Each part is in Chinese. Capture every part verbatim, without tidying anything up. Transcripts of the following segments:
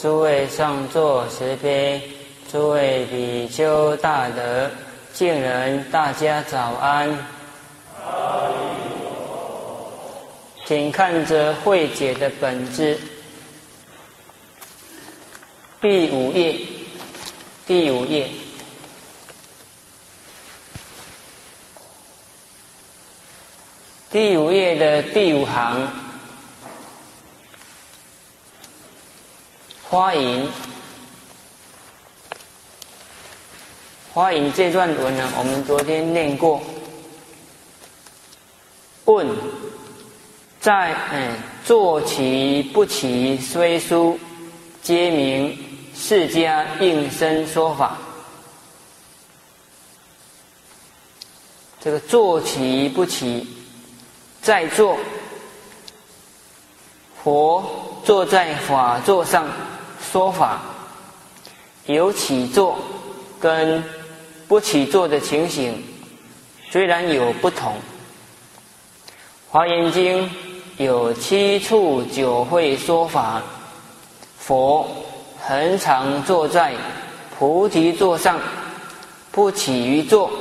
诸位上座慈悲，诸位比丘大德，敬人大家早安。请看着慧解的本质，第五页，第五页。第五页的第五行，花引。花引这段文呢，我们昨天念过。问：在嗯，坐起不起虽殊，皆名释迦应身说法。这个坐起不起，在座，佛坐在法座上说法，有起坐跟不起坐的情形，虽然有不同。华严经有七处九会说法，佛恒常坐在菩提座上，不起于座。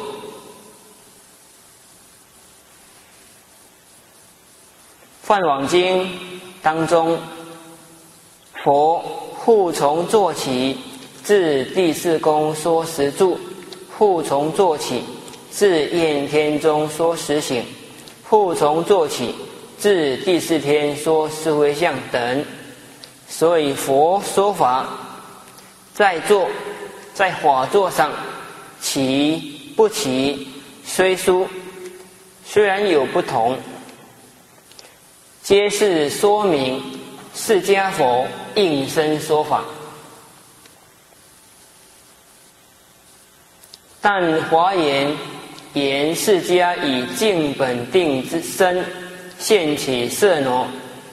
梵网经当中，佛护从坐起，至第四宫说十住；护从坐起，至焰天中说十行；护从坐起，至第四天说四回向等。所以佛说法，在座，在法座上，起不起，虽殊，虽然有不同，皆是说明释迦佛应身说法。但华严言释迦以净本定之身现起色挪，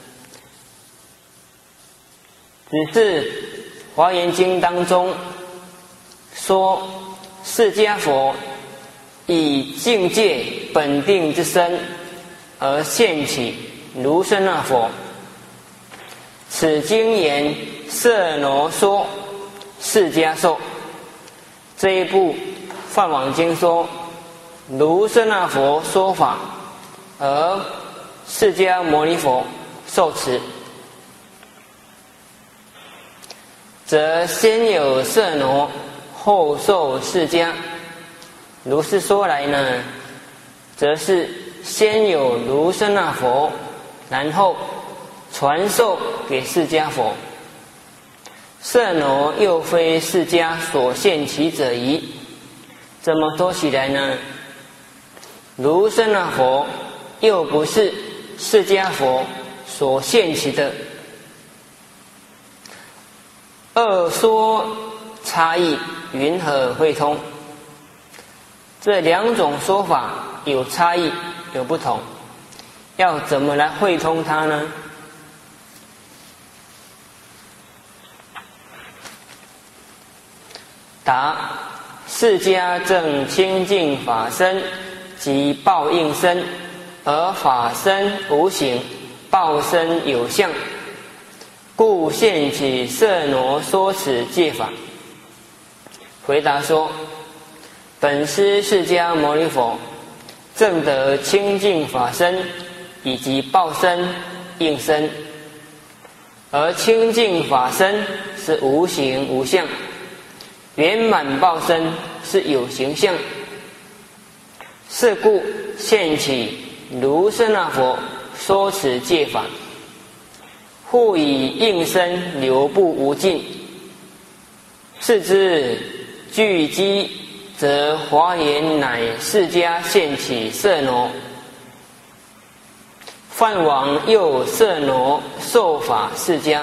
只是华严经当中说释迦佛以境界本定之身而现起卢舍那佛。此经言色挪说释迦受。这一部梵网经说卢舍那佛说法，而释迦牟尼佛受持，则先有色挪，后受释迦。如是说来呢，则是先有卢舍那佛，然后传授给释迦佛。色挪又非释迦所现其者矣。这么说起来呢，卢舍那佛又不是释迦佛所现起的。二说差异，云何会通？这两种说法有差异，有不同，要怎么来会通它呢？答：释迦正清净法身及报应身，而法身无形，报身有相，故现起色挪说此戒法。回答说：本师释迦牟尼佛正得清净法身以及报身应身，而清净法身是无形无相，圆满报身是有形象。是故现起卢舍那佛说此戒法，复以应身流布无尽。是之具机，则华严乃释迦现起色挪。梵网又色挪受法释迦。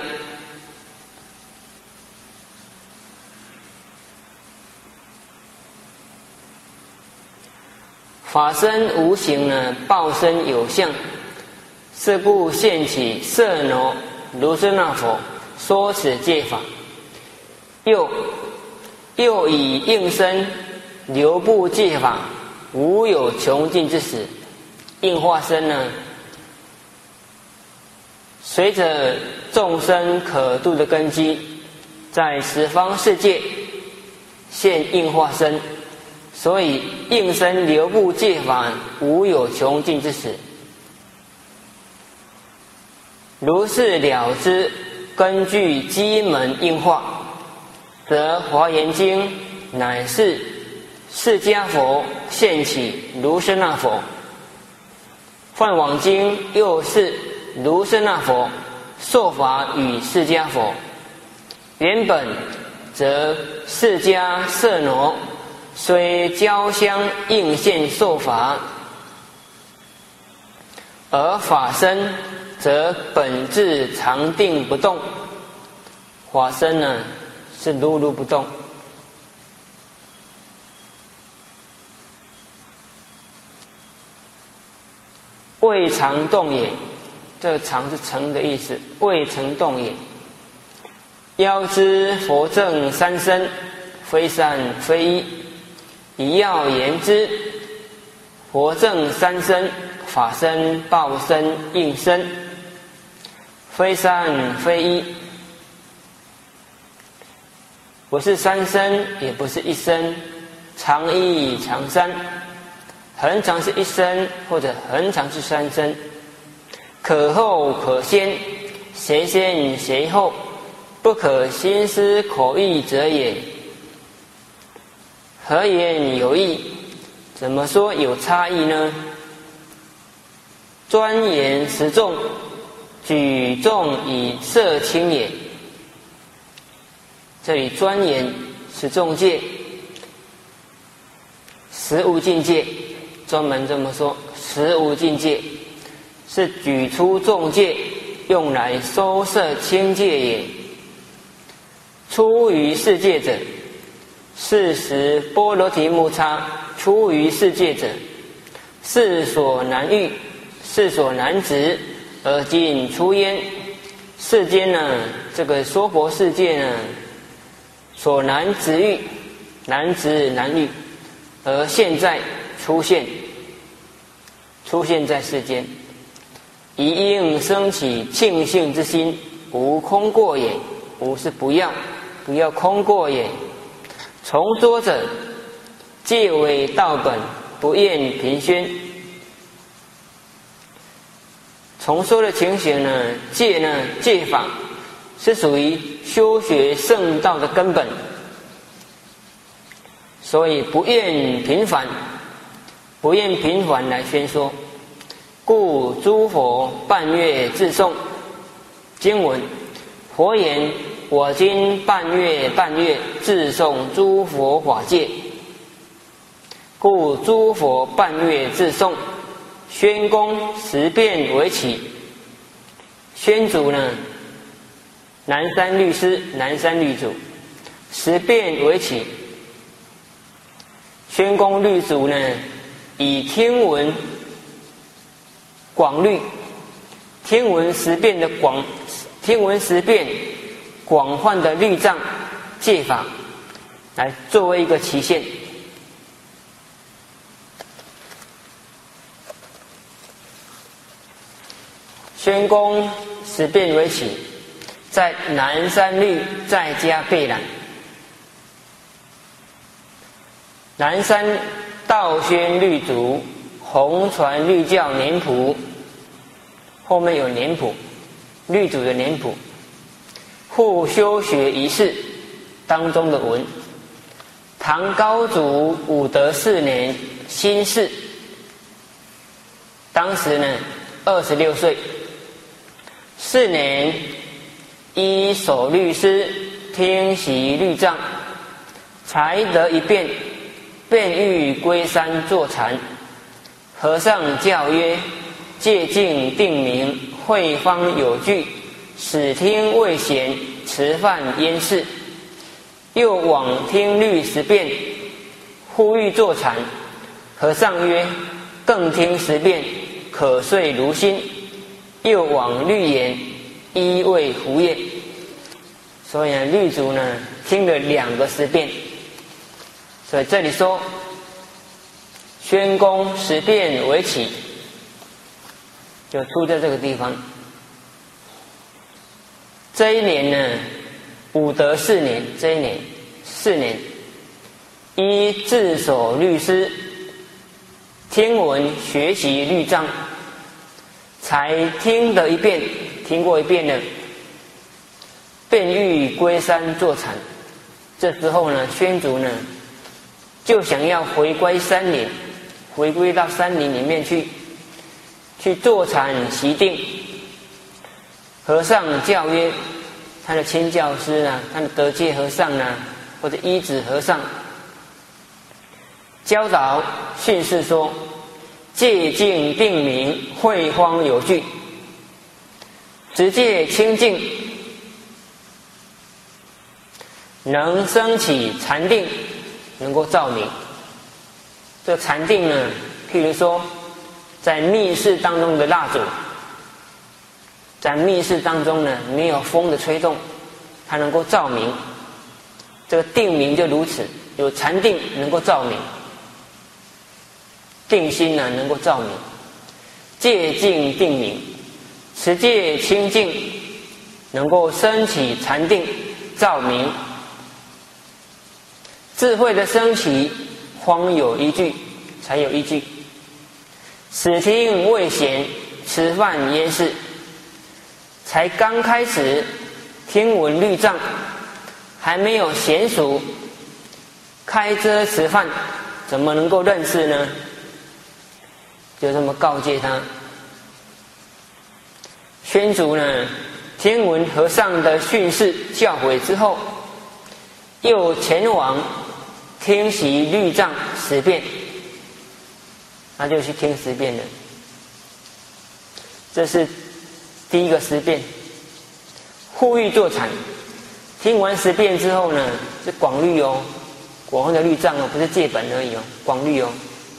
法身无形呢，报身有相，是故现起色挪卢舍那佛说此戒法。又又以应身流布戒法，无有穷尽之时。应化身呢，随着众生可度的根基， 在十方世界现应化身，所以应身流布戒法无有穷尽之时。如是了知，根据机门应化，则华严经乃是释迦佛现起卢舍那佛，梵网经又是卢舍那佛受法与释迦佛。原本则释迦摄那虽交相应现受法，而法身则本自常定不动。法身呢是如如不动。未常动也，这个常是成的意思，未曾动也。要知佛正三身，非善非一。以要言之，佛正三身，法身、报身、应身，非善非一，不是三身，也不是一身，常一常三，恒常是一身，或者恒常是三身，可后可先，谁先谁后，不可心思口意者也。何言有异？怎么说有差异呢？专言持众，举众以摄轻也。这里专言持众戒，实无境界，专门这么说，实无境界是举出众戒，用来收摄轻戒也。出于世界者，是时波罗提木叉出于世界者，世所难遇，世所难执，而今出焉。世间呢，这个娑婆世界呢，所难执遇，难执难遇，而现在出现，出现在世间，一应生起庆幸之心，无空过也。无是不要，不要空过也。从说者，戒为道本，不厌贫宣。从说的情形呢，戒呢，戒法是属于修学圣道的根本，所以不厌频繁，不厌频繁来宣说。故诸佛半月自诵经文，佛言：我今半月半月自诵诸佛法界。故诸佛半月自诵，宣公十遍为起。宣主呢，南山律师，南山律主，十遍为起。宣公律主呢，以听闻广律，听闻十遍的广，听闻十遍广泛的律藏戒法，来作为一个期限。宣公十遍为起，在南山律再加备览。南山道宣律主弘传律教年谱，后面有年谱，律主的年谱。复修学仪式当中的文，唐高祖武德四年辛巳，当时呢二十六岁。四年依守律师，听习律藏，才得一遍，便欲归山坐禅。和尚教曰：戒境定名，慧方有据，使听未闲，持饭焉事。又往听律十遍，呼吁坐禅。和尚曰：更听十遍，可睡如新。又往律言，依未胡业。所以呢，律主呢听了两个十遍。所以这里说，宣公十遍为起，就出在这个地方。这一年呢， 武德四年，这一年四年，依自守律师，听闻学习律藏，才听得一遍，听过一遍了，便欲归山坐禅。这时候呢，宣祖呢就想要回归山林，回归到山林里面去，去坐禅习定。和尚教曰，他的亲教师啊，他的德戒和尚啊，或者依止和尚教导训示说：戒净定明，慧荒有据，直戒清净，能生起禅定，能够照明。这禅定呢，譬如说在密室当中的蜡烛，在密室当中呢，没有风的吹动，它能够照明。这个定明就如此，有禅定能够照明，定心呢能够照明，戒净定明，持戒清净，能够升起禅定照明。智慧的升起，方有依据，才有依据。始听未显，吃饭焉是？才刚开始听闻律藏，还没有娴熟，开遮吃饭，怎么能够认识呢？就这么告诫他。宣祖呢，听闻和尚的训示教诲之后，又前往听习律藏十遍，他就去听十遍了。这是第一个十遍，护欲坐禅。听完十遍之后呢，是广律哦，广的律藏哦，不是戒本而已哦，广律哦。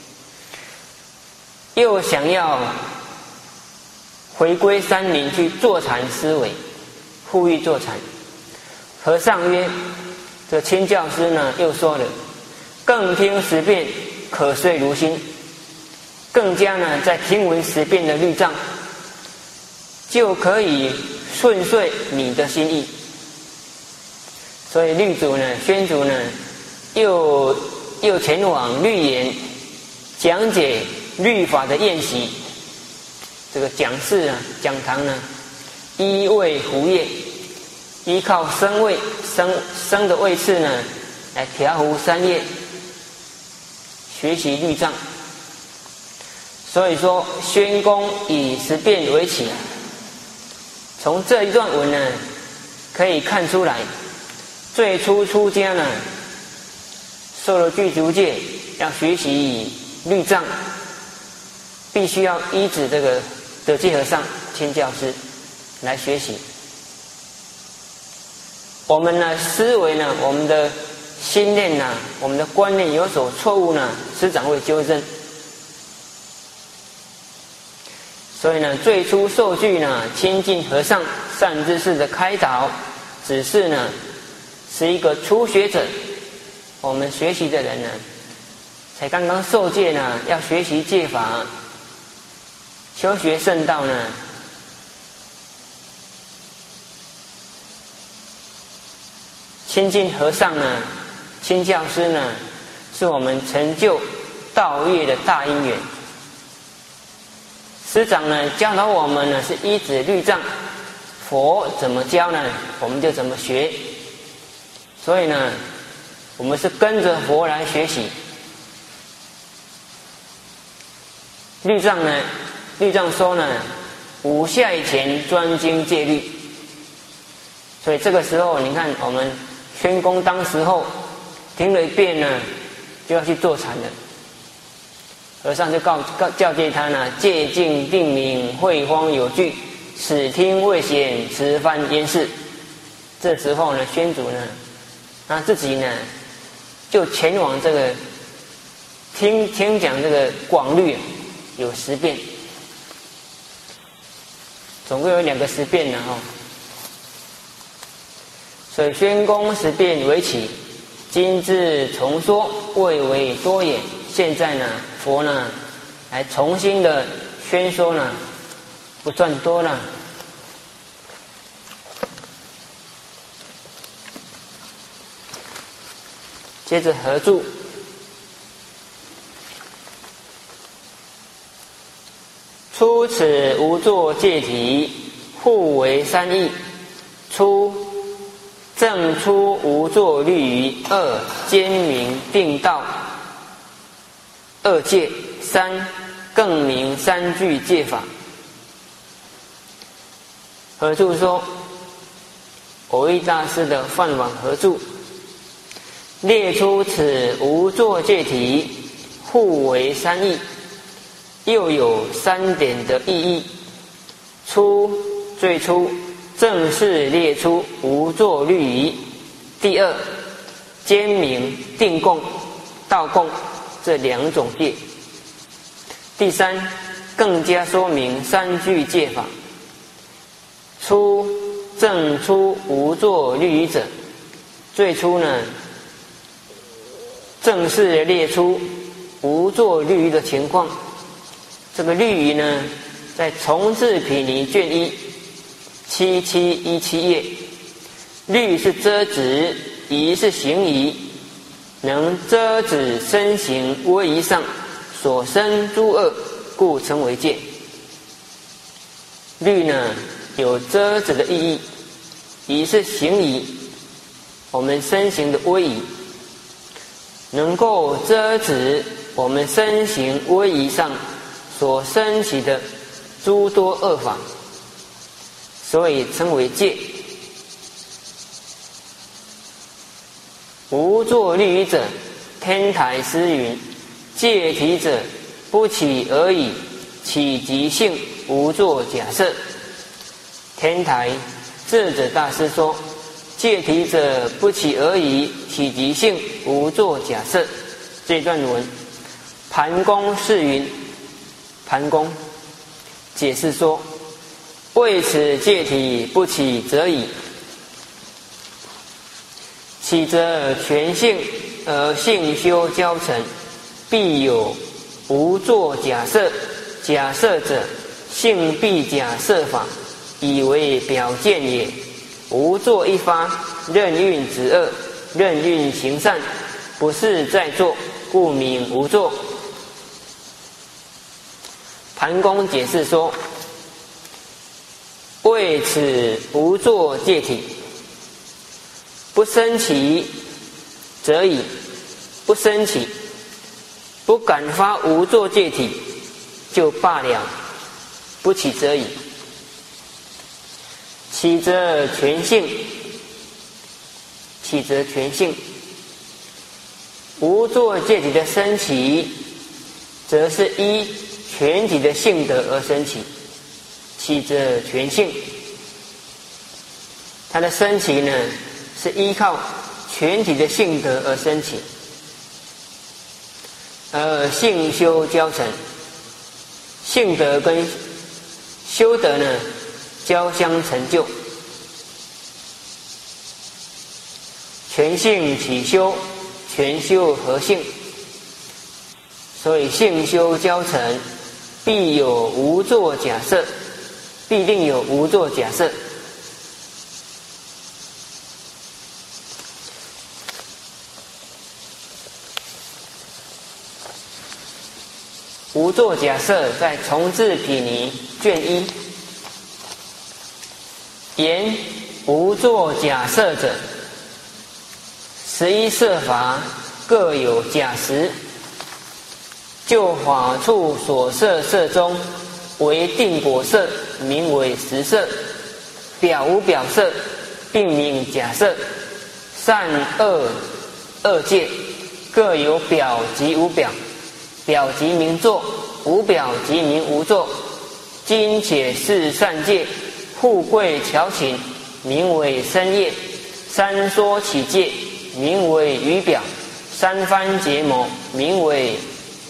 又想要回归山林去坐禅思维，护欲坐禅。和尚曰：这亲教师呢又说了，更听十遍，可遂如新。更加呢，在听闻十遍的律藏，就可以顺遂你的心意。所以律祖呢，宣祖呢，又又前往律研讲解律法的宴席。这个讲室啊，讲堂呢，依位胡业，依靠声位声声的位次呢，来调伏三业，学习律藏。所以说，宣公以十遍为起。从这一段文呢，可以看出来，最初出家呢，受了具足戒，要学习律藏，必须要依止这个德戒和尚亲教师来学习。我们呢，思维呢，我们的心念呢，我们的观念有所错误呢，师长会纠正。所以呢，最初受具呢，亲近和尚善知识的开导指示呢，是一个初学者。我们学习的人呢，才刚刚受戒呢，要学习戒法，修学圣道呢，亲近和尚呢，亲教师呢，是我们成就道业的大因缘。师长呢教导我们呢是依止律藏，佛怎么教呢，我们就怎么学。所以呢，我们是跟着佛来学习。律藏呢，律藏说呢，五下以前专精戒律。所以这个时候，你看我们宣公当时候听了一遍呢，就要去坐禅了。和尚就告告教诫他呢，戒净定明，慧荒有据，始听未显，持幡焉是。这时候呢，宣祖呢，他自己呢，就前往这个听听讲这个广律，有十遍，总共有两个十遍呢哈。所以宣公十遍为起，今自重说，未为多也。现在呢，佛呢来重新的宣说呢，不算多了。 接着合注。出此无作戒体，互为三义。初正出无作律仪，二兼明定道二戒，三更名三句戒法。合注说，蕅益大师的梵网合注列出此无作戒体，互为三义，又有三点的意义。初，最初正式列出无作律仪。第二，兼明定供、道供这两种戒。第三，更加说明三句戒法。初正出无作律仪者，最初呢，正式列出无作律仪的情况。这个律仪呢，在重智毗尼卷一七七一七页，律是遮止，仪是行仪，能遮止身形威仪上所生诸恶，故称为戒。律呢有遮止的意义，仪是行仪，我们身形的威仪，能够遮止我们身形威仪上所生起的诸多恶法，所以称为戒。无作律仪者，天台师云：戒体者，不起而已，起即性，无作假设。天台智者大师说，戒体者不起而已，起即性，无作假设。这段文盘公是云，盘公解释说，为此戒体不起则已，起则全性而性修交成，必有无作假设。假设者，性必假设法，以为表见也。无作一发，任运止恶，任运行善，不是在作，故名无作。盘公解释说，为此无作戒体，不生起则已，不生起，不敢发无作戒体就罢了，不起则已。起则全性，起则全性。无作戒体的升起，则是依全体的性德而升起，起则全性。它的升起呢，是依靠全体的性德而升起，而性修交成。性德跟修德呢，交相成就。全性起修，全修合性，所以性修交成，必有无作假设，必定有无作假设。无作假设在重智毗尼卷一言，无作假设者，十一设法各有假实，就法处所设设中，为定果设，名为实设；表无表设，并名假设。善恶二界，各有表及无表，表即名作，无表即名无作。今且是善戒，互贵调情，名为身业；三说起戒，名为语表；三番结谋，名为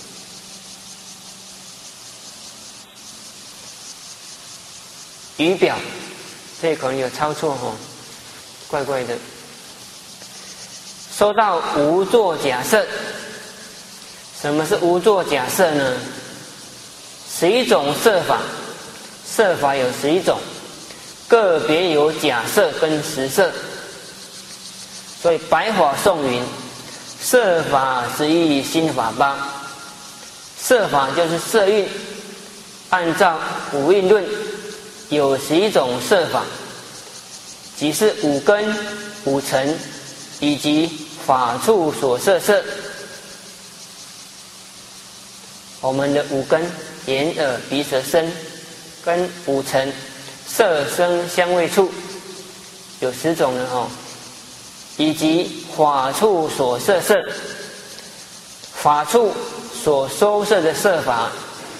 语表。这可能有抄错哦，怪怪的。说到无作假设，什么是无作假设呢？十一种设法，设法有十一种，个别有假设跟实设。所以白话颂云： 色法十一心法八。色法就是色蕴，按照五蕴论，有十一种色法，即是五根、五尘以及法处所摄色。我们的五根眼耳鼻舌身跟五尘色声香味触有十种了哦，以及法处所摄色，法处所收摄的色法。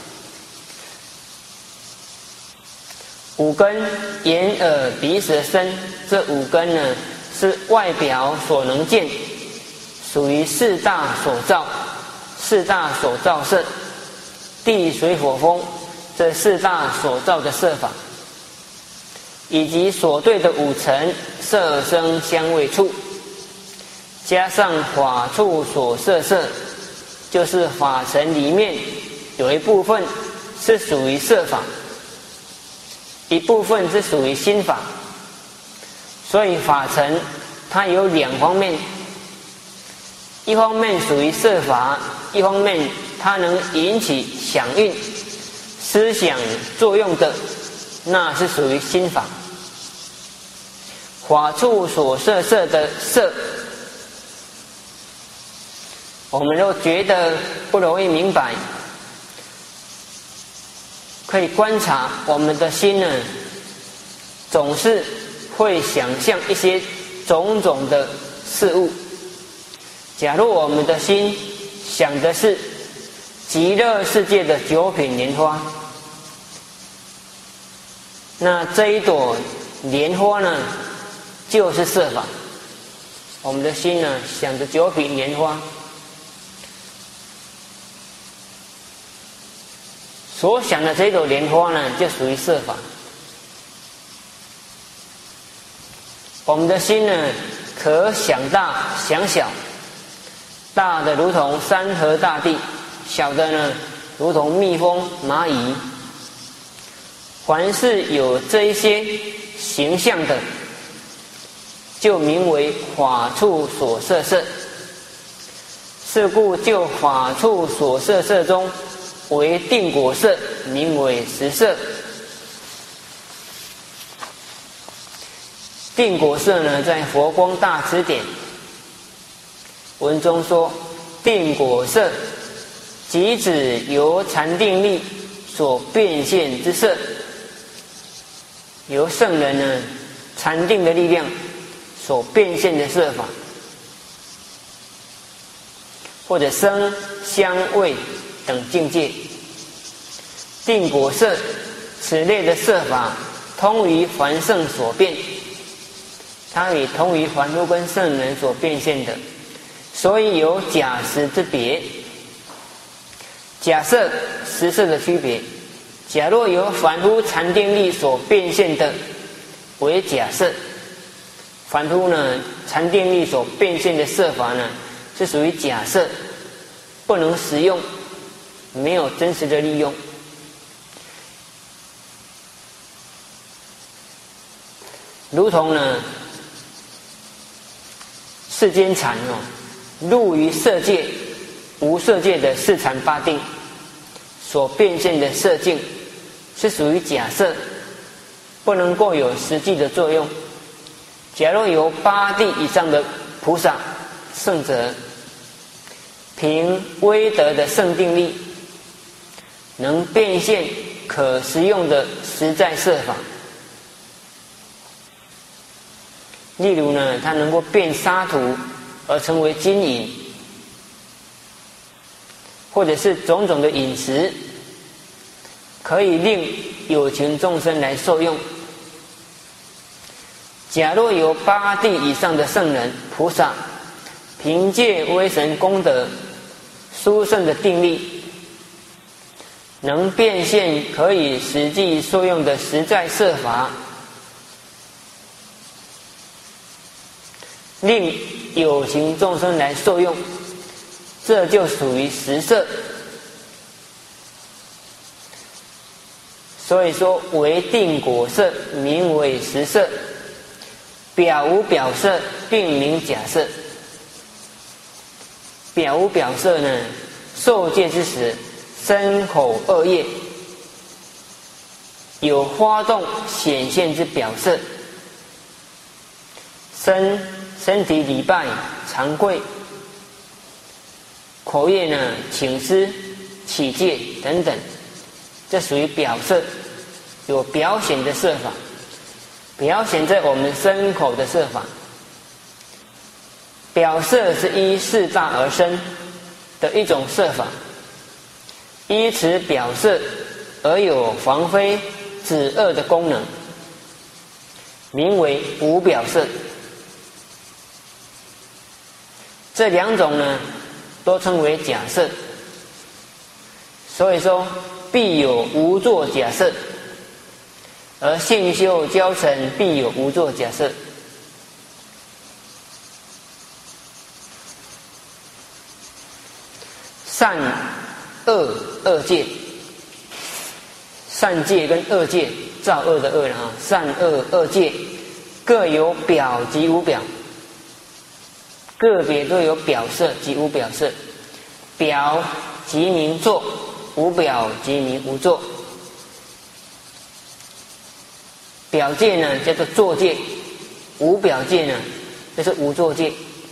五根眼耳鼻舌身这五根呢，是外表所能见，属于四大所造，四大所造色，地水火风这四大所造的色法，以及所对的五尘色声香味触，加上法处所摄色，就是法尘里面有一部分是属于色法，一部分是属于心法。所以法尘它有两方面，一方面属于色法，一方面它能引起响应思想作用的，那是属于心法。法处所摄色的色，我们都觉得不容易明白，可以观察我们的心呢，总是会想象一些种种的事物。假如我们的心想的是极乐世界的九品莲花，那这一朵莲花呢，就是色法。我们的心呢，想着九品莲花，所想的这朵莲花呢，就属于色法。我们的心呢，可想大想小，大的如同山河大地，小的呢如同蜜蜂蚂蚁。凡是有这一些形象的，就名为法处所摄色。是故就法处所摄色中为定果色，名为实色。定果色呢，在佛光大辞典文中说，定果色即指由禅定力所变现之色，由圣人呢禅定的力量所变现的色法，或者声香味等境界。定果色此类的色法，通于凡圣所变，它也通于凡夫跟圣人所变现的，所以有假实之别。假色实色的区别，假若由凡夫禅定力所变现的为假色，凡夫呢禅定力所变现的色法呢，是属于假色，不能实用，没有真实的利用。如同呢世间禅哦，入于色界无色界的四禅八定所变现的色境，是属于假色，不能够有实际的作用。假若有八地以上的菩萨圣者，凭威德的圣定力，能变现可实用的实在色法。例如呢，他能够变沙土而成为金银，或者是种种的饮食，可以令有情众生来受用。假若有八地以上的圣人菩萨，凭借威神功德、殊胜的定力，能变现可以实际受用的实在色法，令有情众生来受用，这就属于实色。所以说为定果色，名为实色。表无表色，并名假色。 表无表色呢？受戒之时，身口二业有发动显现之表色，身身体礼拜、惭愧，口业呢请施、起戒等等，这属于表色，有表显的色法，表显在我们身口的色法。表色是依四大而生的一种色法，依此表色而有防非止恶的功能，名为无表色。这两种呢，都称为假色。所以说，必有无作假色，而性修教成必有无作假色。善恶二戒，善戒跟恶戒，造恶的恶啊，善恶二戒各有表及无表，个别都有表色及无表色，表即名作，无表即名无作。表戒呢叫做作戒，无表戒呢就是无作戒。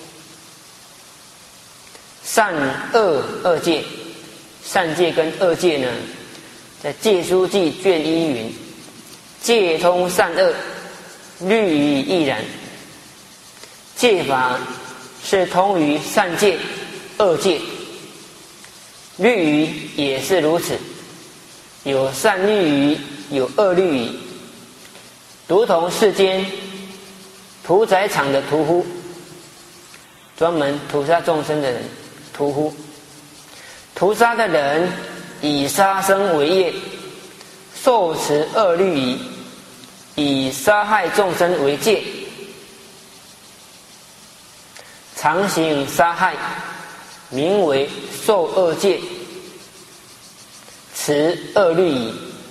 善恶二戒，善戒跟恶戒呢，在《戒书记》卷一云：戒通善恶，律仪亦然。戒法是通于善戒、恶戒，律仪也是如此，有善律仪，有恶律仪，如同世间屠宰场的屠夫，专门屠杀众生的人。屠夫，屠杀的人以杀生为业，受持恶律仪，以杀害众生为戒，常行杀害，名为受恶戒，持恶律仪。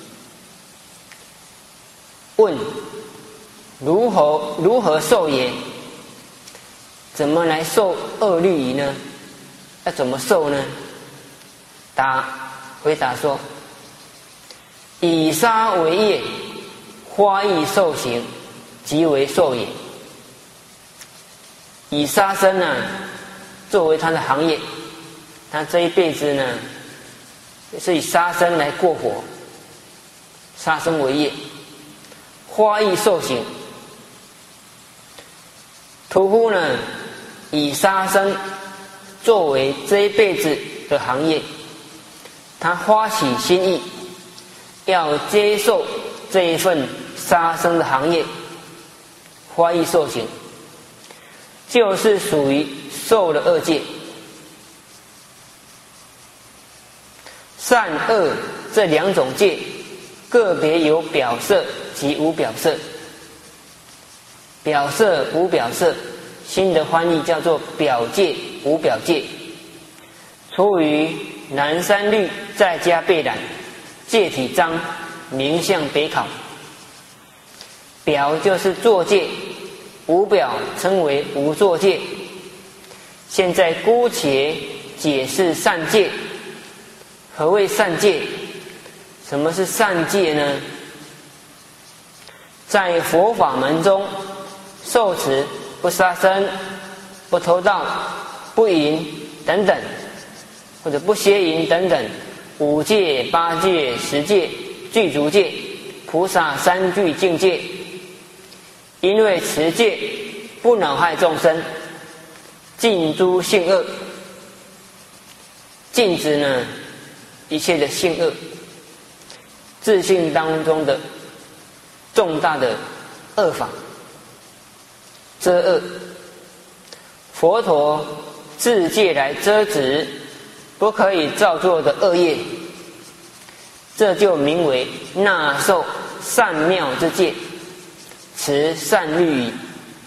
问：如何如何受也？怎么来受恶律仪呢？要怎么受呢？答回答说：以杀为业，花意受刑，即为受也。以杀生呢作为他的行业，他这一辈子呢是以杀生来过活，杀生为业，花意受刑。屠夫呢以杀生作为这一辈子的行业，他发起心意，要接受这一份杀生的行业，花意受刑，就是属于受了恶戒。善恶这两种戒，个别有表色及无表色。表色无表色，新的翻译叫做表戒无表戒。出于南山律在家备览戒体章名相北考。表就是作戒，无表称为无作戒。现在姑且解释善戒。何谓善戒？什么是善戒呢？在佛法门中，受持不杀生、不偷盗、不淫等等，或者不邪淫等等，五戒、八戒、十戒、具足戒、菩萨三具境界。因为持戒不恼害众生，禁诸性恶，禁止呢一切的性恶，自性当中的重大的恶法，遮恶。佛陀自戒来遮止不可以造作的恶业，这就名为纳受善妙之戒，持善律仪。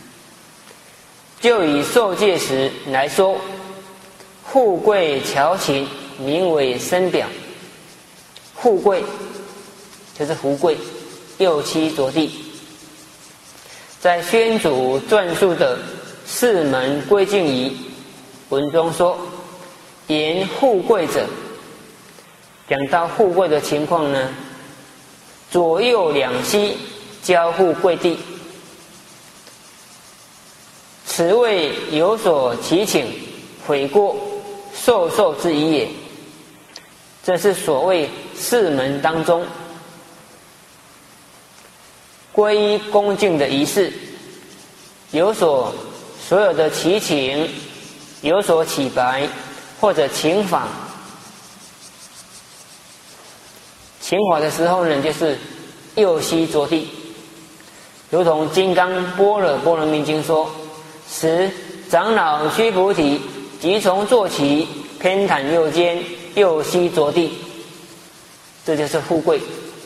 就以受戒时来说，富贵乔琴名为身表。富贵就是福贵，右膝着地。在宣祖撰述的四门归敬仪文中说， 言富贵者，讲到富贵的情况呢，左右两膝交互跪地，此谓有所祈请，悔过受受之仪也。这是所谓四门当中皈依恭敬的仪式，有所所有的祈请，有所祈白或者请法。请法的时候呢，就是右膝着地，如同《金刚般若波罗蜜经》说：“时长老须菩提即从坐起，偏袒右肩，右膝着地。”这就是富贵。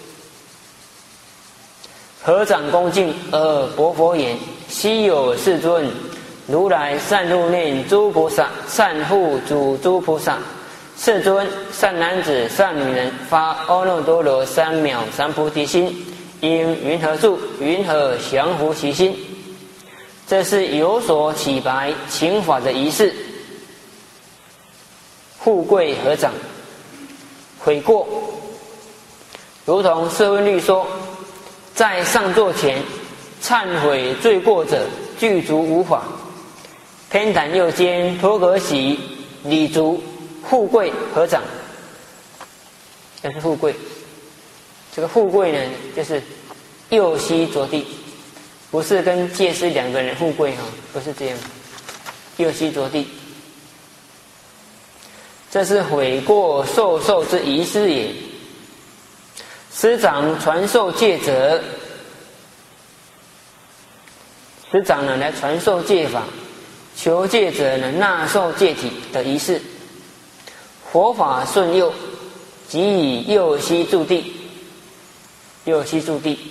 合掌恭敬而薄佛言：“昔有世尊，如来善护念诸菩萨，善护主诸菩萨。世尊，善男子、善女人发阿耨多罗三藐三菩提心，应云何住？云何降伏其心？”这是有所祈白请法的仪式。富贵合掌，悔过，如同《摄问律》说：“在上座前，忏悔罪过者，具足无法。偏袒右肩，托膈息，礼足，富贵合掌。”这是富贵。这个富贵呢，就是右膝着地，不是跟戒师两个人富贵哈，不是这样。右膝着地，这是悔过受受之仪式也。师长传授戒者，师长呢来传授戒法，求戒者呢纳受戒体的仪式。佛法顺右，即以右膝住地，右膝住地。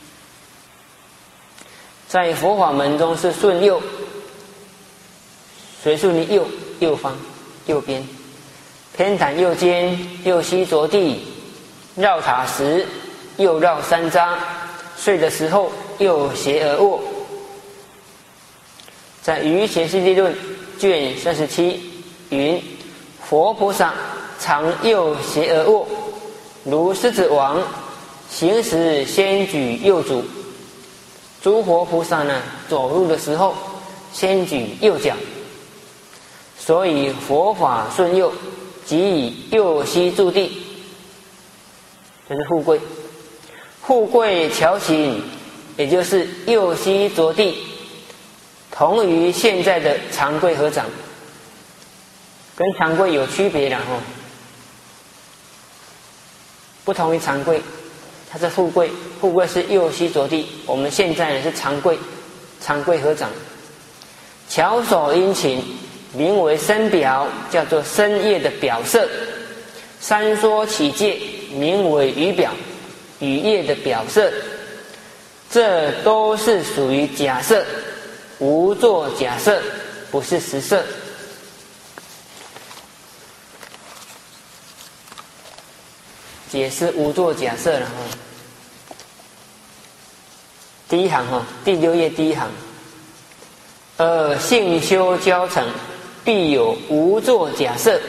在佛法门中是顺右，随顺于右右方右边，偏袒右肩，右膝着地。绕塔时右绕三匝，睡的时候右斜而卧。在《瑜伽师地论》卷三十七云：“佛菩萨常右斜而卧，如狮子王行时先举右足。”诸佛菩萨呢，走路的时候先举右脚，所以佛法顺右，即以右膝住地。这是富贵。富贵调行，也就是右膝着地，同于现在的常跪合掌，跟常跪有区别了哈。不同于常跪，它是富贵，富贵是右膝着地，我们现在呢是常跪，常跪合掌。巧手殷勤，名为身表，叫做身业的表色。三说起戒，名为语表，语业的表色。这都是属于假设，无作假设，不是实色。解释无作假设了哈。第一行哈，第六页第一行，而性修交成，必有无作假设。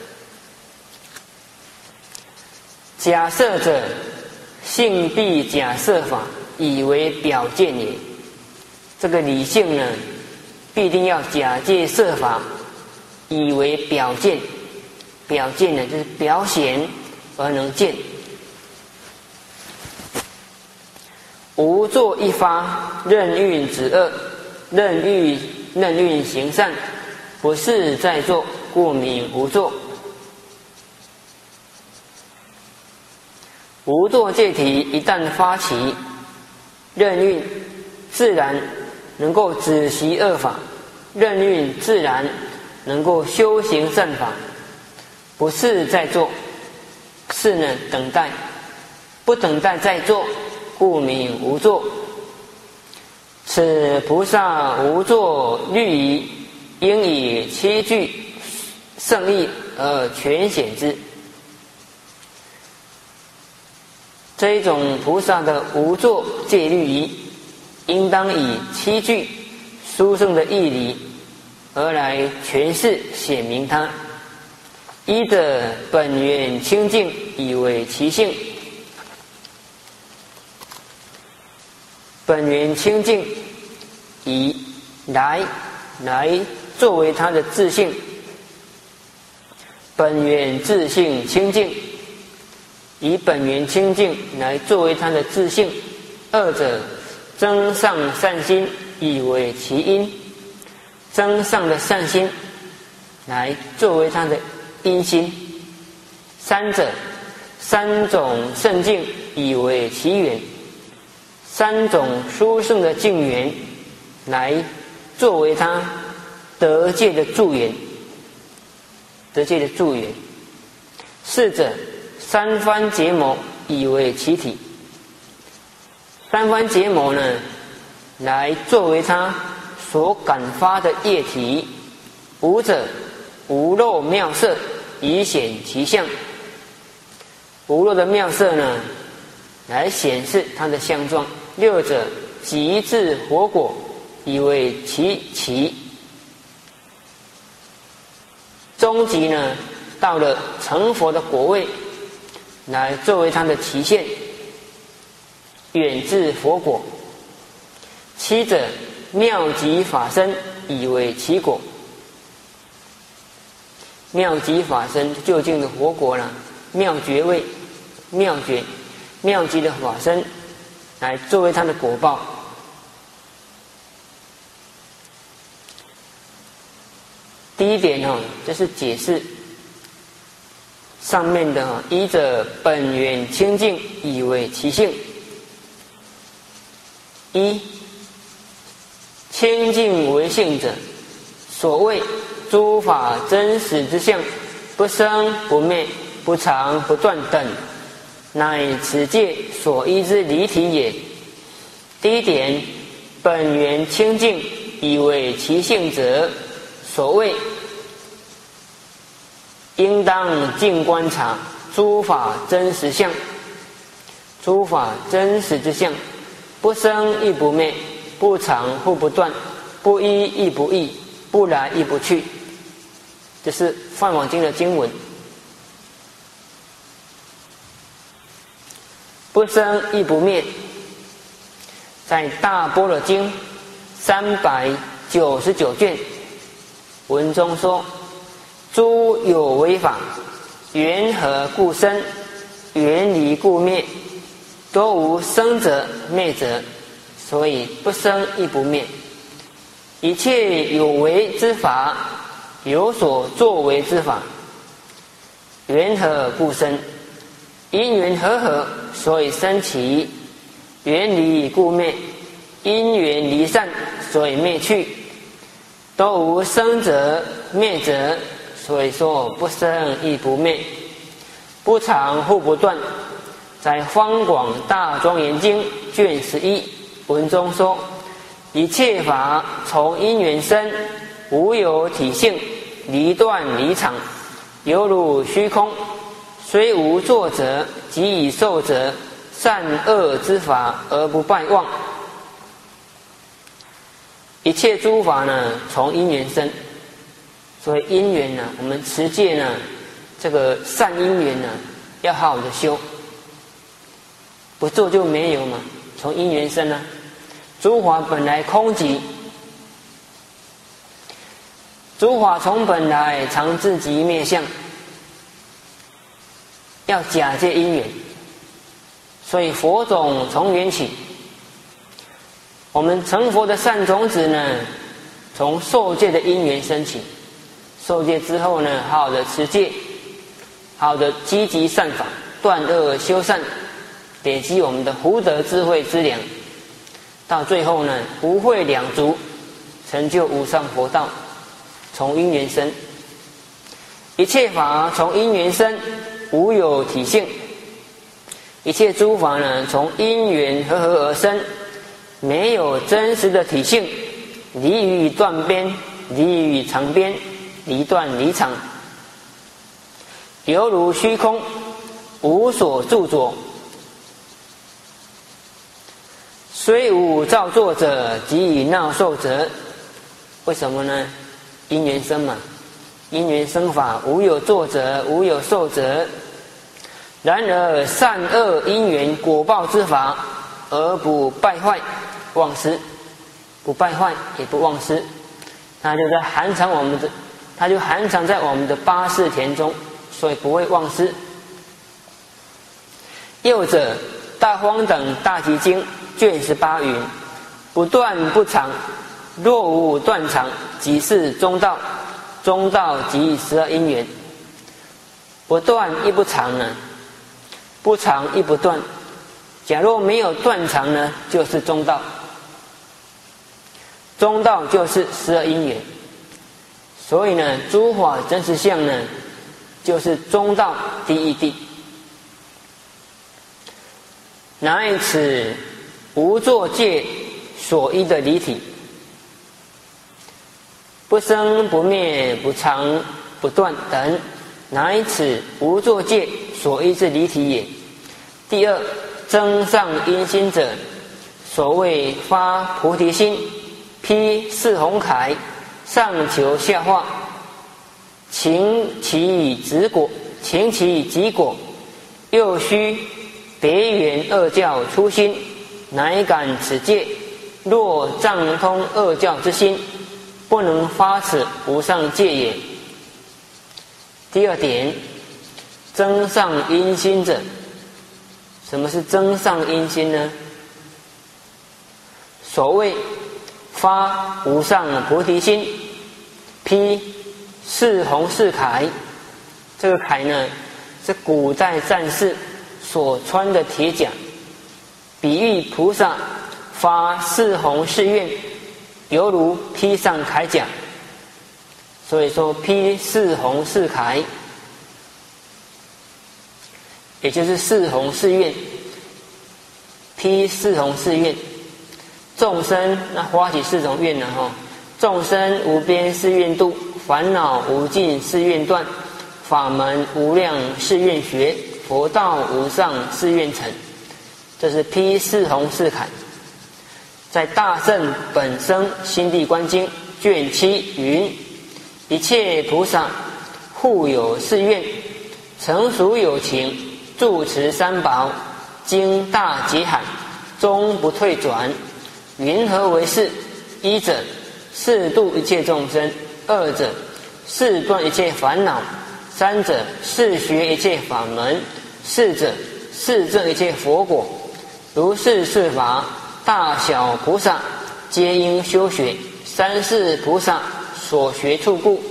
假设者，性必假设法，以为表见也。这个理性呢，必定要假借设法，以为表见。表见呢，就是表显而能见。无作一发，任运止恶，任运任运行善，不是在作，故名无作。无作戒体一旦发起，任运自然能够止息恶法，任运自然能够修行善法，不是在做，是呢等待，不等待在做，故名无作。此菩萨无作律仪，应以七句圣意而全显之。这一种菩萨的无作戒律仪，应当以七句殊胜的义理而来诠释显明它。 依着本源清净，以为其性。本源清净，以来来作为它的自性。本源自性清净，以本源清净来作为它的自性。二者增上善心，以为其因。增上的善心来作为它的因心。三者三种圣境，以为其缘。三种殊胜的境缘来作为它得戒的助缘，得戒的助缘。四者三番结谋，以为其体。三番结谋呢，来作为它所感发的业体。五者无漏妙色，以显其相。无漏的妙色呢，来显示它的相状。六者极致活果，以为其奇。终极呢，到了成佛的果位，来作为它的期限，远至佛果。七者妙极法身，以为其果。妙极法身究竟的佛果了，妙觉位，妙觉，妙极的法身来作为它的果报。第一点哦，就是解释上面的哦，依着本源清净，以为其性。一，清净为性者，所谓诸法真实之相，不生不灭，不常不断等，乃此界所依之离体也。第一点，本源清净，以为其性者，所谓应当尽观察诸法真实相。诸法真实之相，不生亦不灭，不常互不断，不依亦不异，不来亦不去。这是梵网经的经文。不生亦不灭，在大般若经三百九十九卷文中说，诸有为法，缘何故生，缘离故灭，多无生者灭者，所以不生亦不灭。一切有为之法，有所作为之法，缘何故生？因缘和合，所以生起；缘离故灭，因缘离散，所以灭去。都无生者灭者，所以说不生亦不灭，不常互不断。在《方广大庄严经》卷十一文中说，一切法从因缘生，无有体性，离断离常，犹如虚空，虽无作者，即以受者，善恶之法而不败忘。一切诸法呢，从因缘生，所以因缘呢，我们持戒呢，这个善因缘呢，要好好的修，不做就没有嘛，从因缘生啊。诸法本来空寂，诸法从本来常自即灭相，要假借因缘，所以佛种从缘起。我们成佛的善种子呢，从受戒的因缘升起。受戒之后呢，好好的持戒，好好的积极善法，断恶修善，累积我们的福德智慧之粮，到最后呢，福慧两足，成就无上佛道。从因缘生，一切法从因缘生，无有体性。一切诸法呢，从因缘和合而生，没有真实的体性，离于断边，离于常边，离断离常，犹如虚空，无所著着。虽无造作者，即以闹受者。为什么呢？因缘生嘛， 因缘生法，无有作者，无有受者。然而善恶因缘果报之法，而不败坏忘失，不败坏也不忘失，它就在含藏我们的，它就含藏在我们的八识田中，所以不会忘失。又者，大荒等大集经卷十八云：不断不长，若无断长，即是中道。中道即十二因缘，不断亦不长呢，不长亦不断。假若没有断长呢，就是中道。中道就是十二因缘，所以呢，诸法真实相呢，就是中道第一谛。乃此无作界所依的离体，不生不灭不常不断等，乃此无作界所依之离体也。第二，增上因心者，所谓发菩提心，披四弘铠，上求下化，情其止果，情其己果，又须别圆二教初心，乃感此界。若障通二教之心，不能发此无上界也。第二点，增上因心者，什么是增上因心呢？所谓发无上菩提心，披四弘四铠，这个铠呢，是古代战士所穿的铁甲，比喻菩萨发四弘誓愿，犹如披上铠甲，所以说披四弘四铠，也就是四弘誓愿，披四弘誓愿。众生那发起四种愿呢？哈，众生无边誓愿度，烦恼无尽誓愿断，法门无量誓愿学，佛道无上誓愿成。这是披四弘四铠。在大圣本生心地观经卷七云：一切菩萨互有誓愿，成熟有情，住持三宝，经大劫海，终不退转。云何为是？一者，是度一切众生；二者，是断一切烦恼；三者，是学一切法门；四者，是证一切佛果。如是四法，大小菩萨皆应修学，三世菩萨所学处故。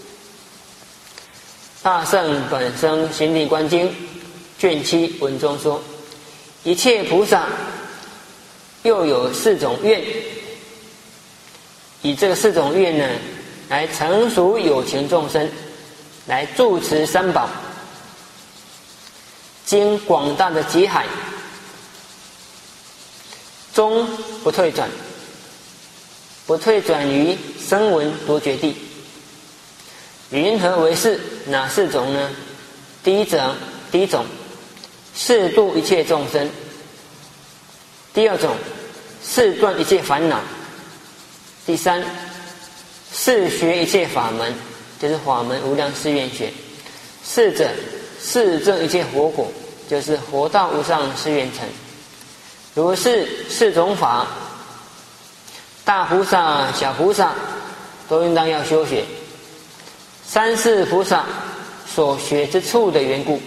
大圣本生心地观经卷七文中说，一切菩萨又有四种愿，以这个四种愿呢，来成熟有情众生，来住持三宝，经广大的劫海，终不退转，不退转于声闻独觉地。云何为是？哪四种呢？第一种，第一种，是度一切众生；第二种，是断一切烦恼；第三，是学一切法门，就是法门无量誓愿学；四者，是证一切佛果，就是佛道无上誓愿成。如是四种法，大菩萨、小菩萨都应当要修学。三世菩萨所学之处的缘故，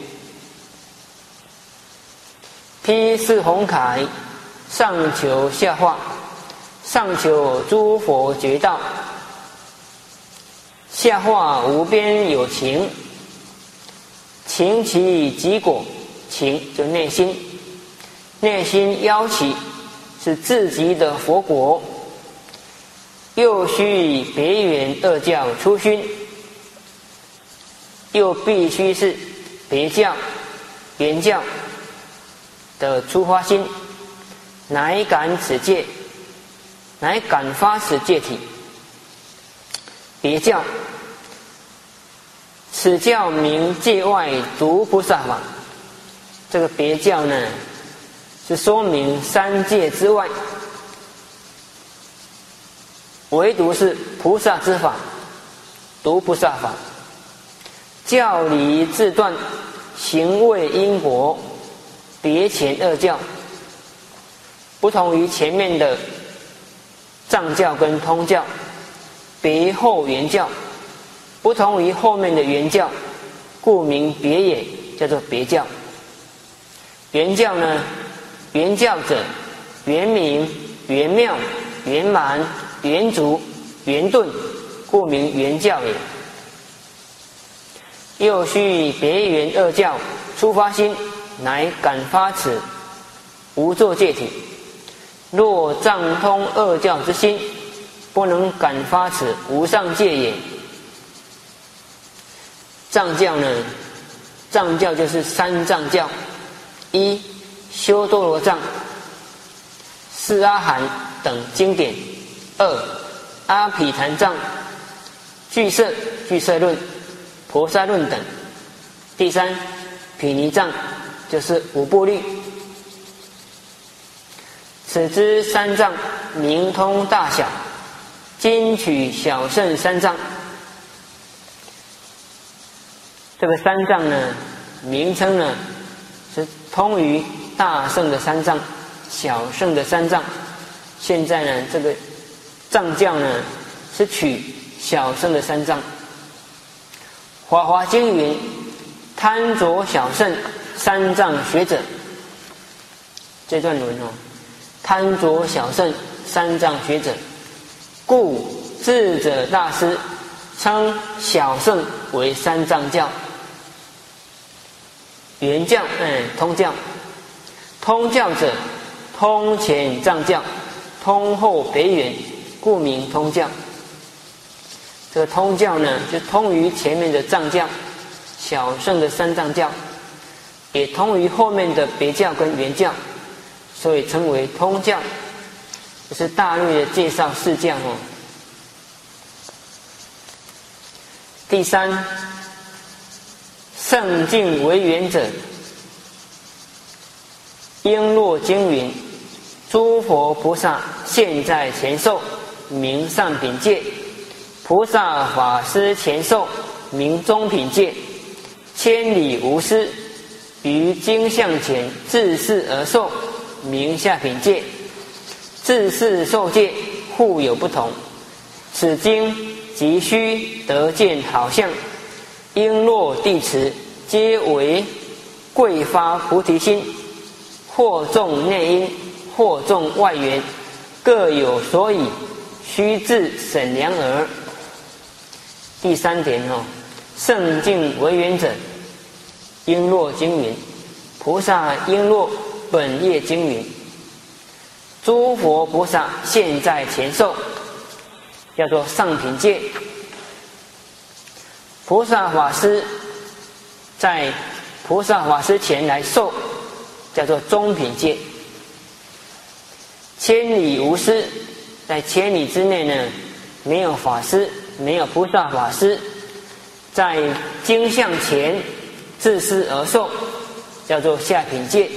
披四弘铠，上求下化，上求诸佛觉道，下化无边有情，情其己果，情就内心，内心邀起是自己的佛果，又须别圆二教初熏，又必须是别教原教的出发心，乃感此界，乃感发此界体。别教，此教名界外独菩萨法。这个别教呢，是说明三界之外，唯独是菩萨之法，独菩萨法。 教理自断，行为因果，别前二教，不同于前面的藏教跟通教，别后原教，不同于后面的原教，故名别也，叫做别教。原教呢，原教者，圆明、圆妙、圆满、圆足、圆顿，故名原教也。又须别圆二教出发心，乃感发此，无作戒体。若藏通二教之心，不能感发此，无上戒也。藏教呢，藏教就是三藏教：一、修多罗藏、四阿含等经典；二、阿毗昙藏、俱舍、俱舍论、婆沙论等；第三，毗尼藏，就是五部律。此之三藏名通大小，今取小乘三藏。这个三藏呢，名称呢是通于大乘的三藏、小乘的三藏。现在呢，这个藏教呢是取小乘的三藏。华华经云：贪着小乘三藏学者。这段文哦，贪着小乘三藏学者，故智者大师称小乘为三藏教。原教，嗯，通教。通教者，通前藏教，通后别圆，故名通教。这个通教呢，就通于前面的藏教、小乘的三藏教，也通于后面的别教跟原教，所以称为通教。这是大略的介绍四教哦。第三，圣境为缘者，璎珞经云：诸佛菩萨现在前受，名上品戒；菩萨法师前受，名中品戒。千里无私，于经相前自是而受，名下品戒。自是受戒，互有不同。此经急须得见好相，璎珞地持，皆为贵发菩提心，或重内因，或重外缘，各有所以，须自审量耳。第三点哦，圣境为缘者，璎珞经云，菩萨璎珞本业经云，诸佛菩萨现在前受，叫做上品戒。菩萨法师在菩萨法师前来受，叫做中品戒。千里无私，在千里之内呢，没有法师，没有菩萨法师，在经相前自私而受，叫做下品戒。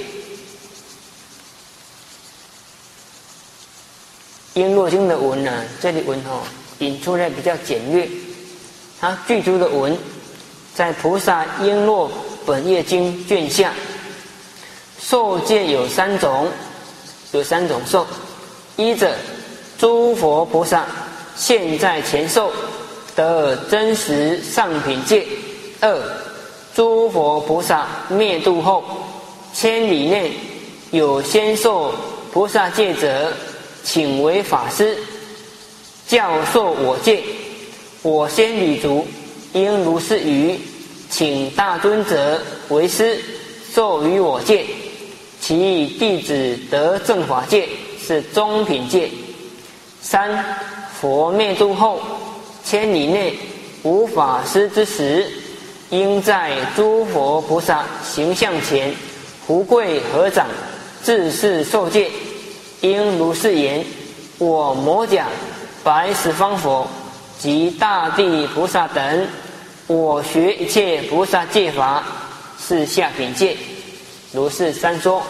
璎珞经的文呢，这里文哦引出来比较简略，它具足的文在菩萨璎珞本业经卷下。受戒有三种，有三种受：一者，诸佛菩萨现在前受，得真实上品戒；二，诸佛菩萨灭度后，千里内有先受菩萨戒者，请为法师，教授我戒，我先履足，应如是语，请大尊者为师，授予我戒。其弟子得正法戒，是中品戒。三，佛灭度后，千里内无法师之时，应在诸佛菩萨形象前，胡跪合掌，自是受戒。应如是言：我摩甲白十方佛及大地菩萨等，我学一切菩萨戒法，是下品戒。如是三说。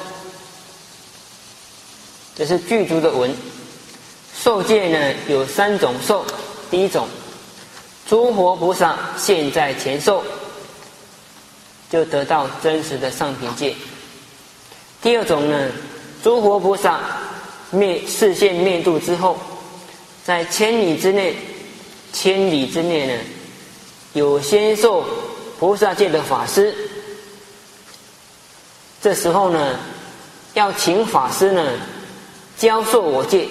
这是具足的文。受戒呢有三种受。第一种，诸佛菩萨现在前受， 就得到真实的上品界。第二种呢，诸佛菩萨灭示现灭度之后，在千里之内，千里之内呢，有先受菩萨戒的法师，这时候呢，要请法师呢教授我戒，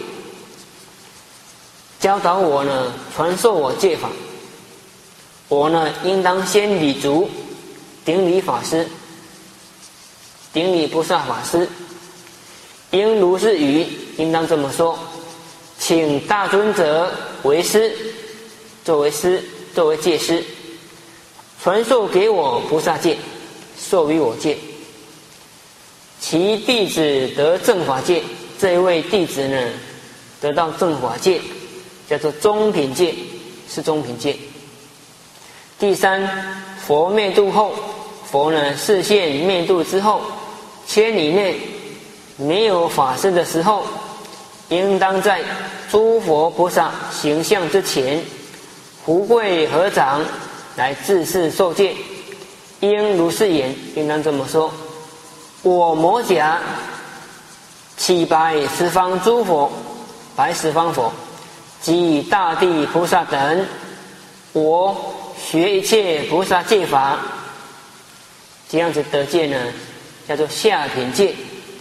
教导我呢，传授我戒法。我呢，应当先礼足，顶礼法师，顶礼菩萨法师。应如是语，应当这么说：请大尊者为师，作为师，作为戒师，传授给我菩萨戒，授予我戒。其弟子得正法戒，这一位弟子呢，得到正法戒，叫做中品戒，是中品戒。第三，佛灭度后，佛呢示现灭度之后，千里内没有法师的时候，应当在诸佛菩萨形象之前，胡跪合掌来自是受戒。应如是言，应当这么说：我摩甲启白十方诸佛，白十方佛及大地菩萨等，我学一切菩萨戒法，这样子得戒呢，叫做下品戒。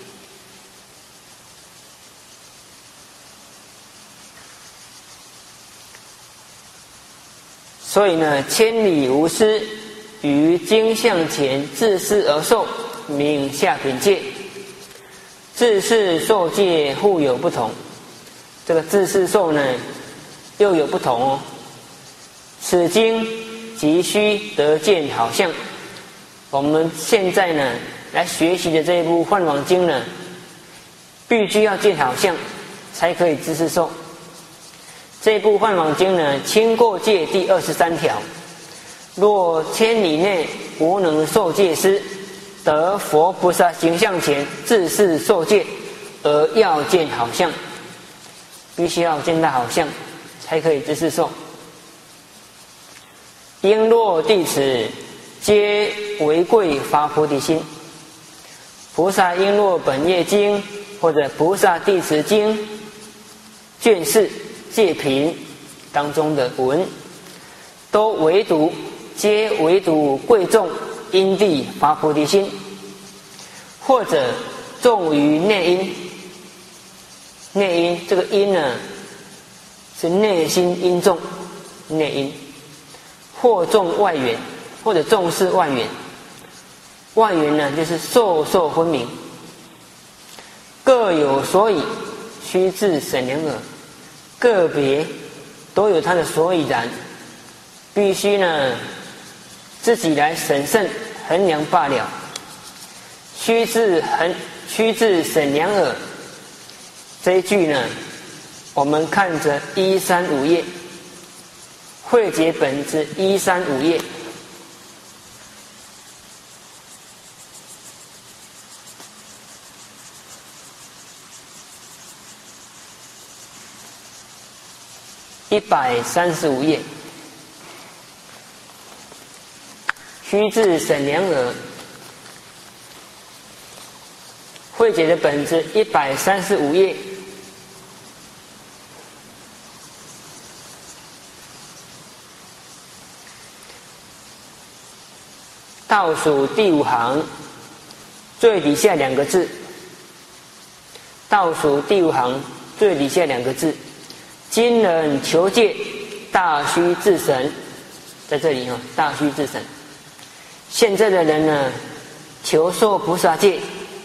所以呢，千里无师，于经相前自是而受，名下品戒。自是受戒互有不同，这个自是受呢，又有不同哦。此经急需得见好相。我们现在呢来学习的这一部《梵网经》呢，必须要见好相，才可以知是受。这部《梵网经》呢，清过戒第二十三条：若千里内无能受戒师，得佛菩萨形象前自是受戒，而要见好相，必须要见到好相，才可以知是受。应若弟子皆为贵发菩提心。菩萨应若本业经或者菩萨弟子经卷四戒品当中的文，都唯独皆唯独贵重因地发菩提心，或者重于内因。内因这个因呢，是内心因重，内因。或重外缘，或者重视外缘。外缘呢，就是受受分明，各有所以，须自审量耳。个别都有它的所以然，必须呢自己来审慎衡量罢了。须自衡，须自审量耳。这一句呢，我们看着一三五页。慧解本之一三五页，一百三十五页，须自审量耳。慧解的本子一百三十五页。倒数第五行最底下两个字，倒数第五行最底下两个字，今人求戒，大须自审，在这里哈，大须自审。现在的人呢，求受菩萨戒，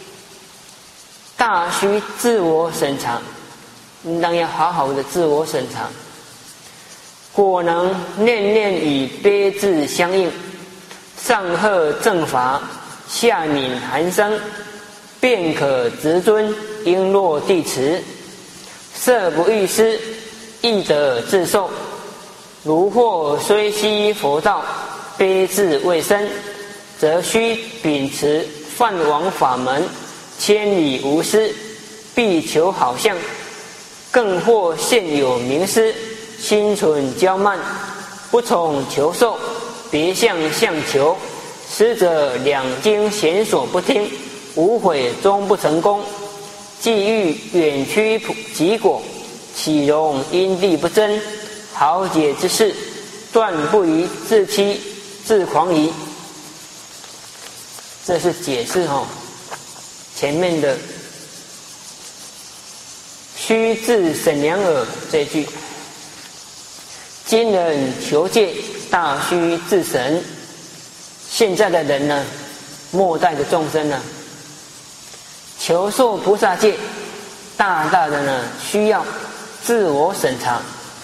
大须自我审查，应当要好好的自我审查。果能念念与悲智相应，上贺正法，下悯寒生，便可直尊应落地持。色不欲施，亦得自受。如或虽悉佛道，悲智未生，则须秉持梵网法门，千里无私，必求好相。更或现有名师，心存骄慢，不从求受，别向相求， 师者两经弦索不听，无悔终不成功。既欲远趋己果，岂容因地不争？豪杰之士，断不宜自欺自狂疑。这是解释哈、哦、前面的须自审量耳这句。今人求戒，大须自审。现在的人呢，末代的众生呢，求受菩萨戒，大大的呢需要自我审查。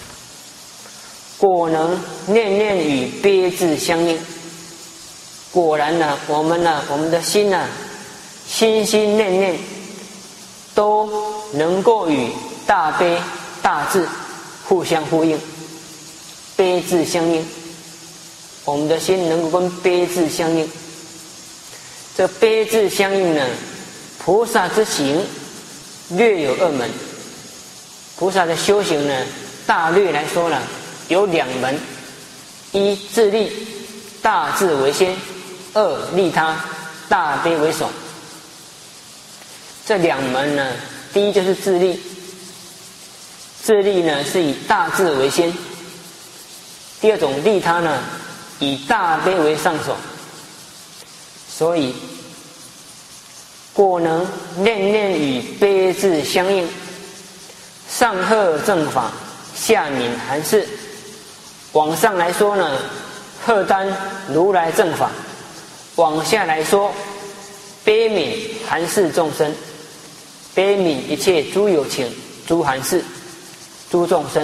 果能念念与悲智相应，果然呢，我们呢，我们的心呢，心心念念都能够与大悲大智互相呼应，悲智相应。我们的心能够跟悲智相应，这悲智相应呢，菩萨之行略有二门。菩萨的修行呢，大略来说呢，有两门：一自利，大智为先；二利他，大悲为首。这两门呢，第一就是自利，自利呢是以大智为先；第二种利他呢，以大悲为上首。所以果能念念与悲智相应，上贺正法，下悯含事。往上来说呢，贺担如来正法；往下来说，悲悯含事众生，悲悯一切诸有情、诸含事、诸众生，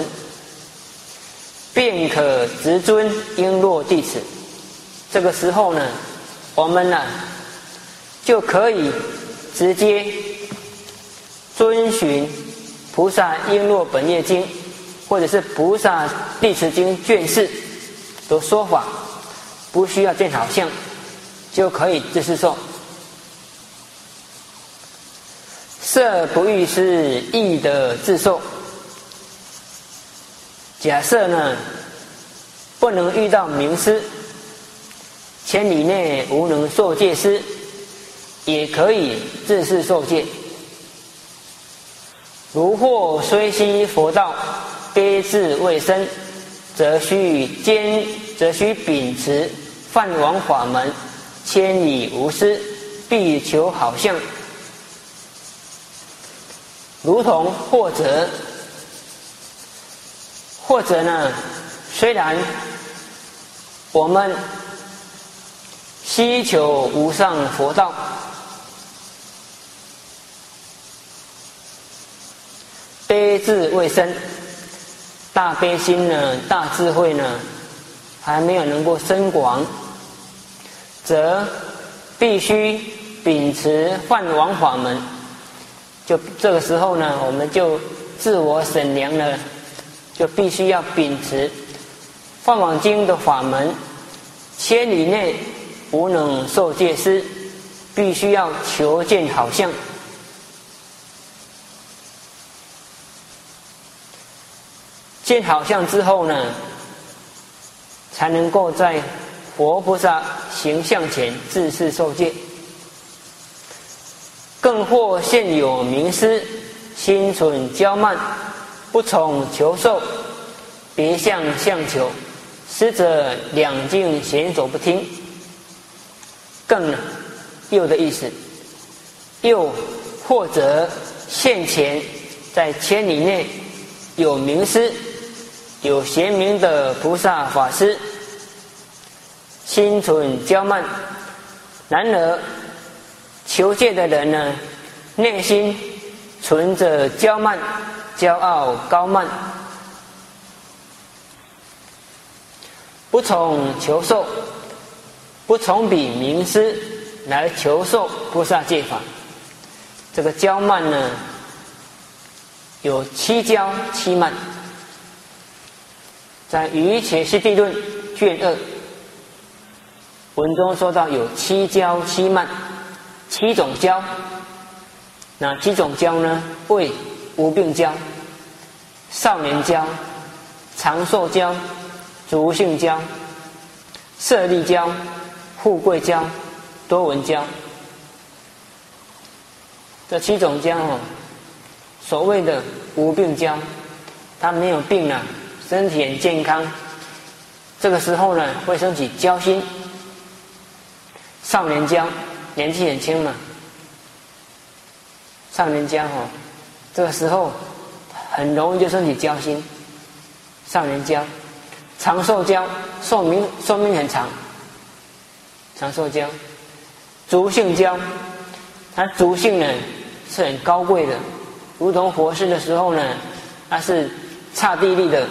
便可直尊应落弟子。这个时候呢，我们呢就可以直接遵循菩萨应落本业经，或者是菩萨弟子经卷四的说法，不需要见好相，就可以自是受。色不欲施，亦得自受。假设呢，不能遇到名师，千里内无能受戒师，也可以自是受戒。如或虽悉佛道，悲智未生，则须坚，则须秉持梵王法门，千里无失，必求好相。如同或者，或者呢，虽然我们希求无上佛道，悲智未生，大悲心呢，大智慧呢，还没有能够深广，则必须秉持梵王法门。就这个时候呢，我们就自我审量了，就必须要秉持梵网经的法门，千里内无能受戒师，必须要求见好相。见好相之后呢，才能够在佛菩萨形象前自是受戒。更或现有名师，心存骄慢，不从求受，别向相求，师者两境贤所不听。更又的意思，又或者现前在千里内有名师，有贤明的菩萨法师，心存骄慢，然而求戒的人呢，内心存着骄慢、骄傲、高慢，不从求受，不从彼名师来求受菩萨戒法。这个骄慢呢，有七骄七慢，在《瑜伽师地论》卷二文中说到有七骄七慢，七种骄。哪七种骄呢？为无病骄、少年骄、长寿骄、足性骄、色力骄、 富贵骄、多闻骄。这七种骄哦，所谓的无病骄，他没有病了，身体很健康。这个时候呢，会升起骄心。少年骄，年纪很轻嘛，少年骄哦，这个时候很容易就升起骄心。少年骄，长寿骄，寿命寿命很长，长寿骄。足性骄，他足性呢是很高贵的，如同佛事的时候呢，他是刹帝利的，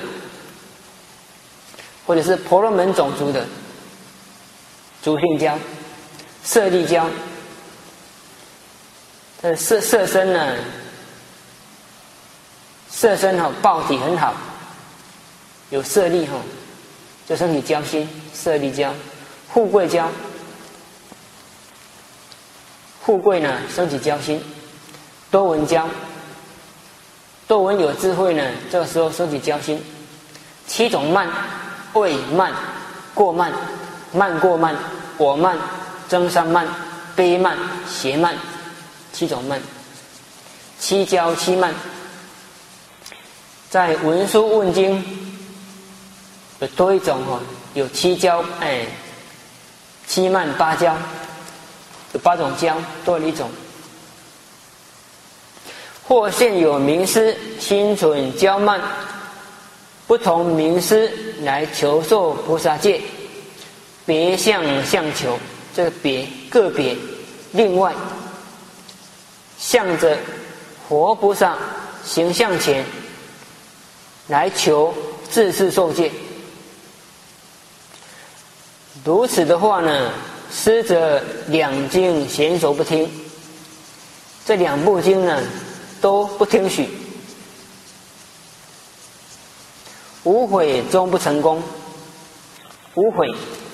或者是婆罗门种族的。足性骄。色力骄，这色色身呢，色身哈、哦、报体很好，有色力哈、哦，就升起骄心。色力骄，富贵骄，富贵呢升起骄心。多闻骄，多闻有智慧呢，这个时候升起骄心。七种慢，畏慢，过慢，慢过慢，我慢。增上慢、卑慢、邪慢，七种慢，七骄七慢。在文殊问经有多一种哦，有七骄，哎，七慢八骄，有八种骄，多了一种。或现有名师，心存骄慢，不同名师来求受菩萨戒，别相相求。这个别个别，另外向着活菩萨形象前来求自是受戒。如此的话呢，师者两经娴熟不听，这两部经呢都不听许，无悔终不成功。无悔。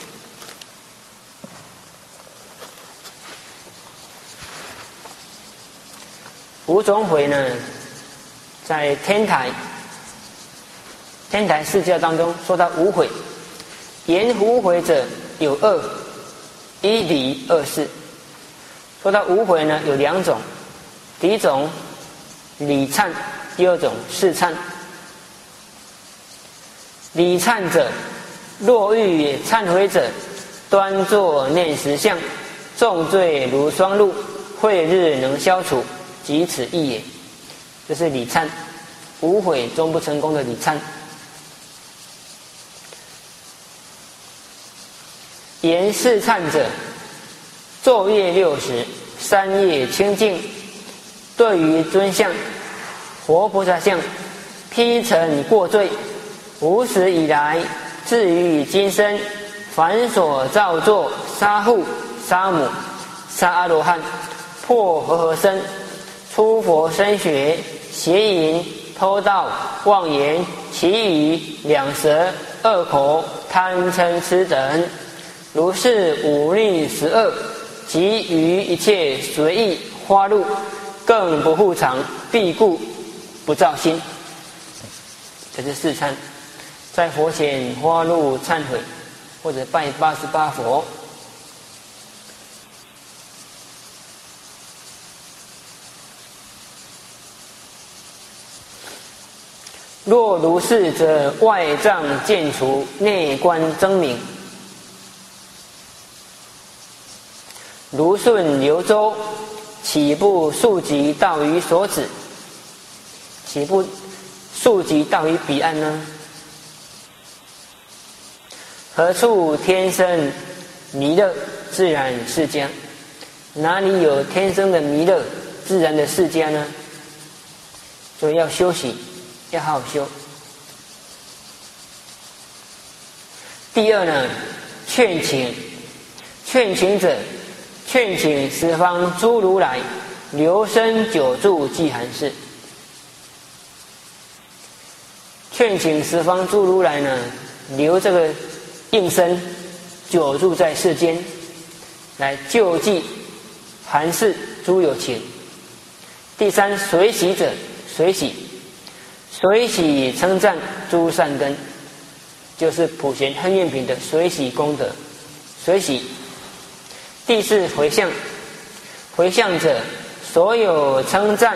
五种悔呢，在天台天台四教当中说到无悔。言无悔者有二，一理二事。说到无悔呢，有两种，第一种理忏，第二种事忏。理忏者，若欲忏悔者，端坐念十相，重罪如霜露，慧日能消除，即此意也。这是理忏，无悔终不成功的理忏。言事忏者，昼夜六时，三业清净，对于尊相、活菩萨相，披尘过罪，无始以来至于今生，凡所造作杀父、杀母、杀阿罗汉、破和合身、出佛身血、邪淫、偷盗、妄言、绮语、两舌、恶口、贪嗔痴等，如是五逆十恶，及于一切随意花路，更不护常，必故不造心。这是四忏，在佛前花路忏悔，或者拜八十八佛。若如是者，外障渐除，内观增明。如顺流舟，岂不速疾到于所止？岂不速疾到于彼岸呢？何处天生弥勒自然释迦？哪里有天生的弥勒自然的释迦呢？所以要修习，要好好修。第二呢，劝请，劝请者，劝请十方诸如来留身久住寂寒室。劝请十方诸如来呢，留这个应身久住在世间，来救济寒士诸有情。第三，随喜者，随喜，随喜称赞诸善根，就是普贤恨愿品的随喜功德。随喜第四回向，回向者，所有称赞，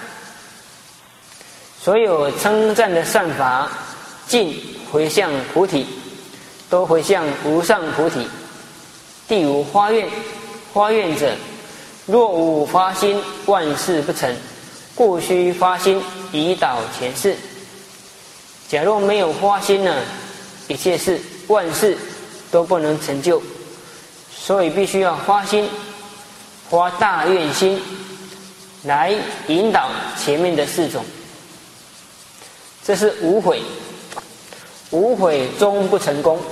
所有称赞的善法，尽回向菩提，都回向无上菩提。第五发愿，发愿者，若无发心，万事不成，故须发心以导前世。假若没有发心呢，一切事万事都不能成就，所以必须要发心，发大愿心来引导前面的四种。这是无悔，无悔终不成功。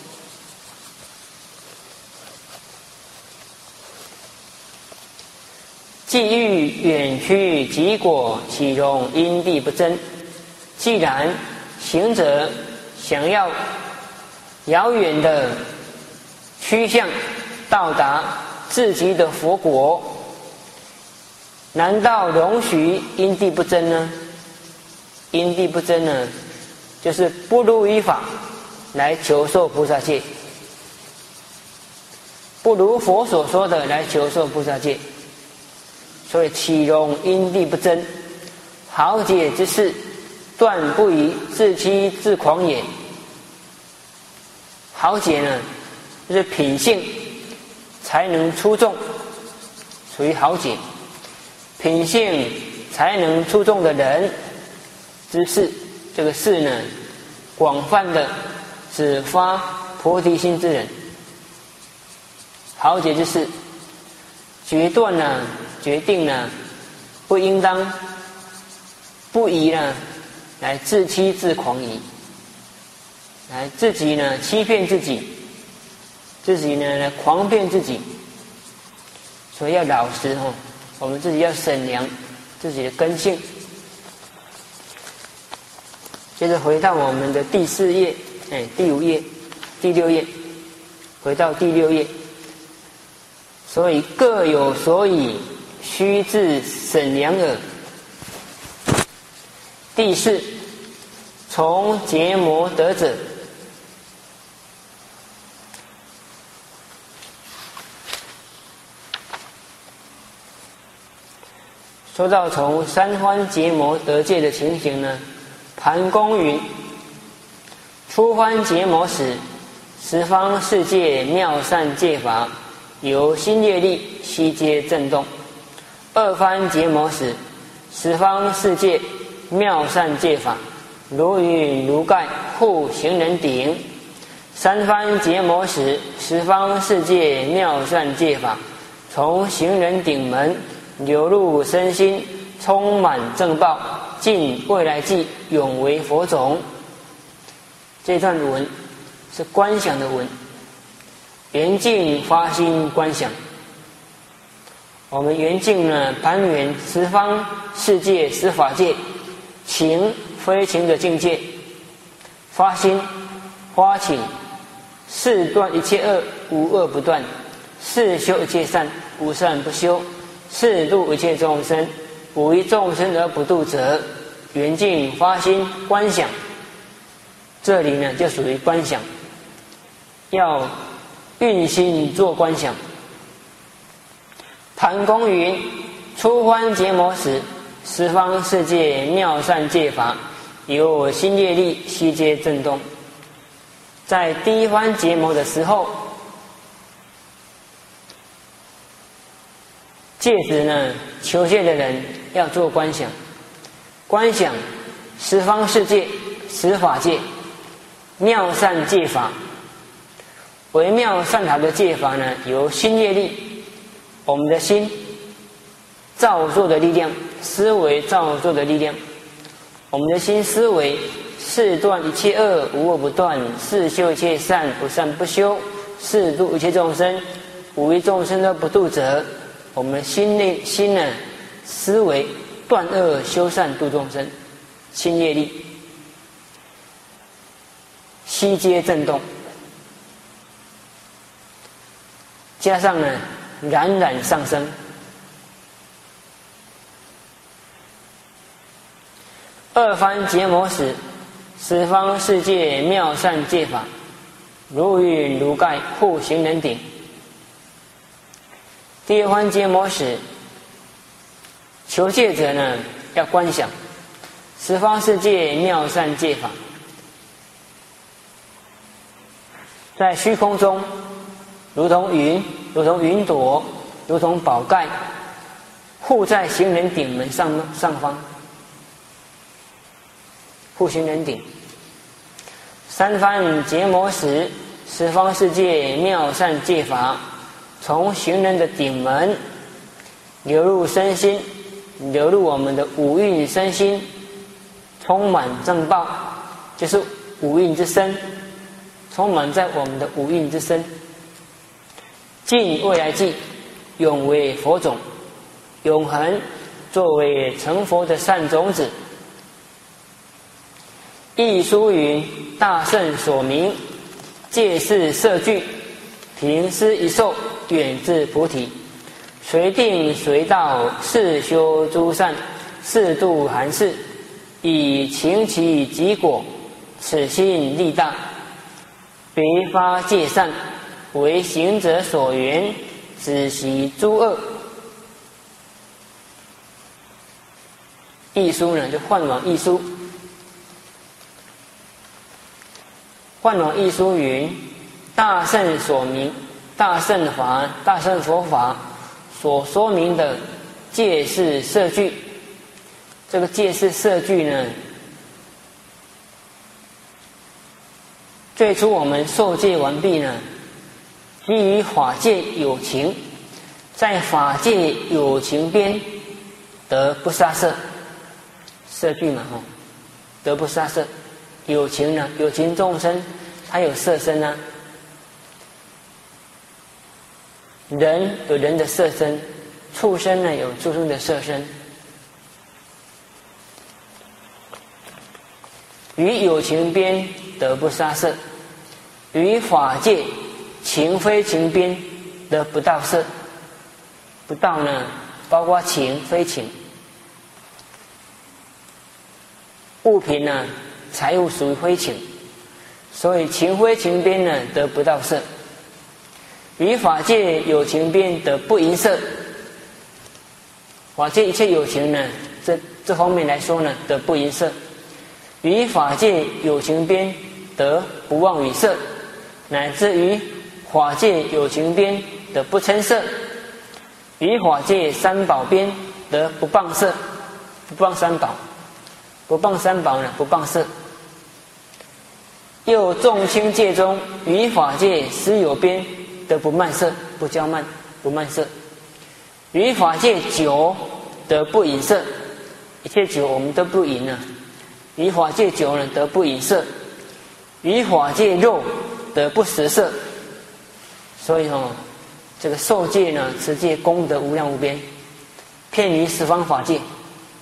既欲远趋极果，岂容因地不争？既然行者想要遥远的趋向到达自己的佛国，难道容许因地不争呢？因地不争呢，就是不如依法来求受菩萨戒，不如佛所说的来求受菩萨戒，所以岂容因地不争？豪杰之士，断不以自欺自狂也。豪杰呢，就是品性才能出众，属于豪杰。品性才能出众的人之士，这个士呢，广泛的指发菩提心之人。豪杰之士，决断呢，决定呢，不应当不宜呢来自欺自狂疑，来自己呢欺骗自己，自己呢来狂骗自己。所以要老实哦，我们自己要审量自己的根性。接着回到我们的第四页，哎，第五页、第六页，回到第六页。所以各有所以，须自审量耳。第四，从结魔得者。说到从三番结魔得戒的情形呢，盘公云：初番结魔时，十方世界妙善戒法由心业力悉皆震动；二番结魔时，十方世界妙善戒法如云如盖护行人顶；三番结魔时，十方世界妙善戒法从行人顶门流入身心，充满正报，尽未来际，永为佛种。这段文是观想的文，圆净发心观想。我们圆净呢，盘圆十方世界十法界情非情的境界，发心发起四断一切恶，无恶不断；四修一切善，无善不修；四度一切众生，无一众生而不度者。圆净发心观想，这里呢就属于观想，要运心做观想。盘公云：初番结魔时，十方世界妙善戒法由心业力悉皆震动。在第一番结魔的时候，戒指呢求戒的人要做观想，观想十方世界十法界妙善戒法。微妙善好的戒法呢，由心业力，我们的心造作的力量，思维造作的力量。我们的心思维四断一切恶，无恶不断；四修一切善，不善不修；四度一切众生，无一众生而不度者。我们的心内心呢，思维断恶修善度众生，心业力悉皆震动，加上呢冉冉上升。二番结魔时，十方世界妙善戒法如云如盖护行人顶。 第二番结魔时，求戒者呢要观想十方世界妙善戒法，在虚空中，如同云，如同云朵，如同宝盖，护在行人顶门上上方，护行人顶。三番结魔时，十方世界妙善戒法从行人的顶门流入身心，流入我们的五蕴身心，充满正报，就是五蕴之身，充满在我们的五蕴之身，尽未来际，永为佛种，永恒作为成佛的善种子。亦书云：大圣所明，戒是摄具，平施一受，远至菩提。随定随道，是修诸善，是度含事，以情其己果，此心力大。别发戒善，为行者所缘，止息诸恶。亦书呢，就换往亦书。换往亦书云：大圣所明，大圣法，大圣佛法所说明的戒是摄具。这个戒是摄具呢，最初我们受戒完毕呢，基于法界有情，在法界有情边得不杀摄，摄具嘛，吼，得不杀摄。有情呢，有情众生，他有色身啊。人有人的色身，畜生呢有畜生的色身。于有情边得不杀摄，于法界情非情边得不到摄。不到呢，包括情非情。物品呢，财物属于非情，所以情非情边呢得不到摄。于法界有情边得不淫摄，法界一切有情呢，这这方面来说呢，得不淫摄。于法界有情边得不妄语摄，乃至于法界有情边得不嗔摄，于法界三宝边得不谤摄，不谤三宝，不谤三宝呢，不谤摄。又众轻戒中，于法界实有边得不慢摄，不骄慢，不慢摄。于法界酒得不饮摄，一切酒我们都不饮了。于法界酒呢得不饮摄，于法界肉得不食摄。所以哦，这个受戒呢，持戒功德无量无边，遍于十方法界，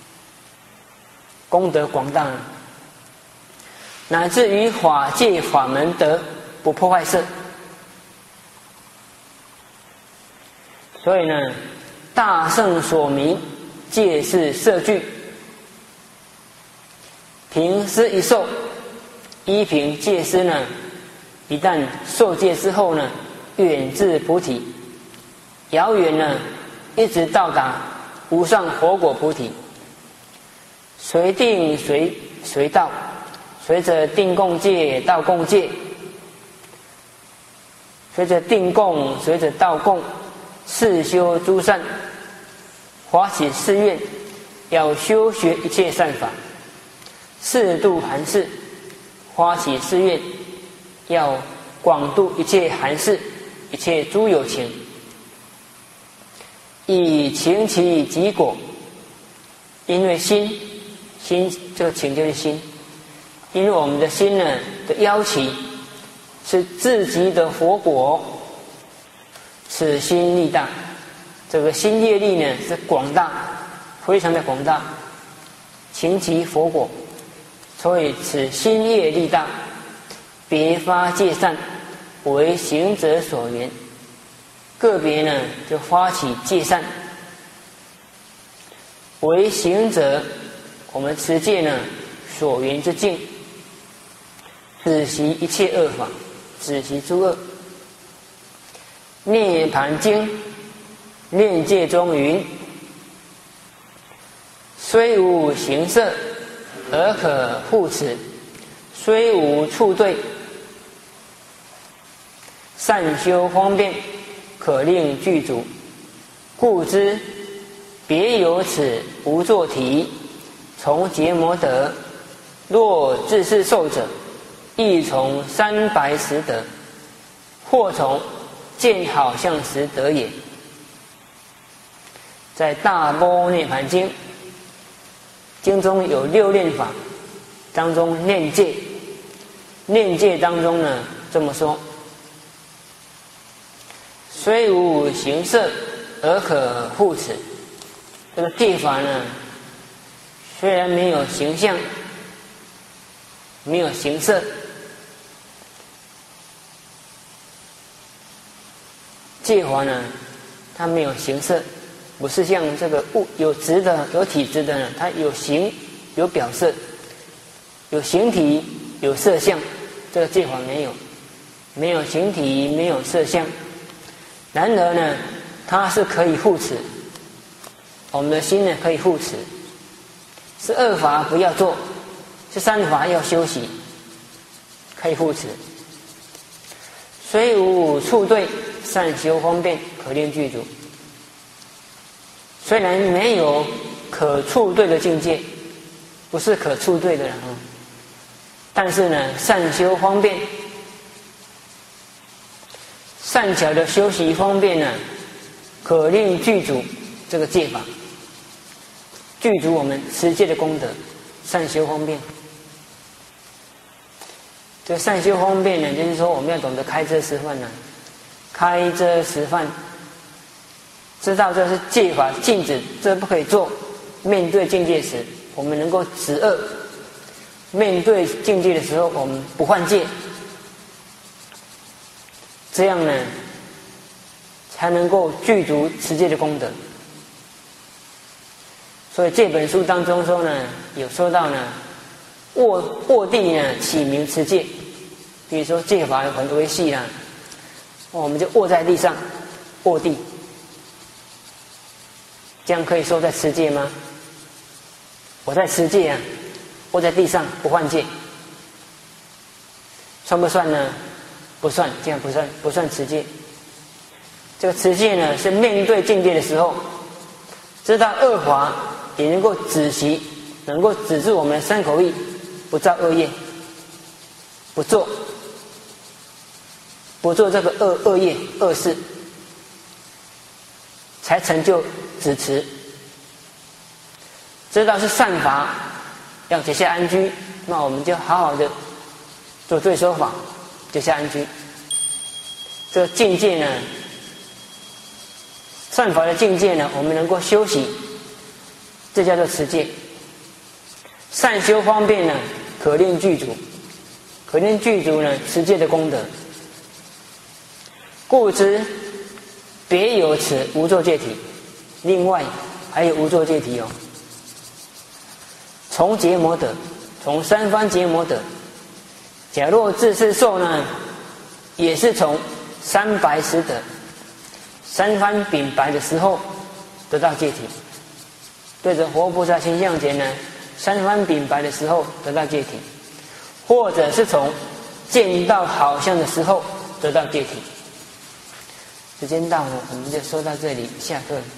功德广大，乃至于法界法门得不破坏摄。所以呢，大圣所明，戒是摄具，平施一受，依凭戒施呢，一旦受戒之后呢，远至菩提，遥远呢，一直到达无上佛果菩提。随定随随道，随着定共戒、道共戒，随着定共，随着道共，誓修诸善，发起誓愿，要修学一切善法，誓度含事，发起誓愿，要广度一切含事，一切诸有情，以情其己果。因为心，心这个情就是心，因为我们的心呢的要求是自己的佛果，此心力大。这个心业力呢是广大，非常的广大，情其佛果，所以此心业力大，别发戒善，为行者所缘。个别呢就发起戒善，为行者，我们持戒呢所缘之境，止息一切恶法，止息诸恶。涅盘经念戒中云：虽无形色，而可护持；虽无处对，善修方便，可令具足。故知别有此无作体，从结魔得。若自是受者，亦从三白石得，或从见好相时得也。在《大般涅盘经》经中有六念法，当中念戒，念戒当中呢这么说：虽无形色，而可护持。这个戒法呢，虽然没有形象，没有形色，戒法呢，它没有形色，不是像这个物有质的、有体质的呢，它有形、有表色，有形体、有色相。这个戒法没有，没有形体，没有色相。然而呢，它是可以护持，我们的心呢可以护持。是恶法不要做，是善法要修习，可以护持。虽无处对，善修方便，可令具足。虽然没有可处对的境界，不是可处对的人啊，但是呢，善修方便，善巧的修习方便呢，可令具足这个戒法，具足我们持戒的功德。善修方便，这个善修方便呢，就是说我们要懂得开遮示范呢，开遮示范，知道这是戒法禁止，这不可以做。面对境界时，我们能够止恶；面对境界的时候，我们不犯戒。这样呢，才能够具足持戒的功德。所以这本书当中说呢，有说到呢，卧卧地呢起名持戒。比如说戒法有很多细啦，我们就卧在地上，卧地，这样可以说在持戒吗？我在持戒啊，卧在地上不犯戒，算不算呢？不算，这样不算，不算持戒。这个持戒呢，是面对境界的时候，知道恶法，也能够止息，能够止住我们的三口意，不造恶业，不做，不做这个恶恶业恶事，才成就止持。知道是善法，要结下安居，那我们就好好的做对说法，结下安居。这个境界呢，善法的境界呢，我们能够修习，这叫做持戒。善修方便呢，可令具足，可令具足呢持戒的功德。故知别有此无作戒体，另外还有无作戒体哦。从结魔得，从三番结魔得。假若自是受呢，也是从三白石得，三番禀白的时候得到戒体。对着活菩萨形象前呢，三番禀白的时候得到戒体，或者是从见到好相的时候得到戒体。时间到了，我们就说到这里，下课。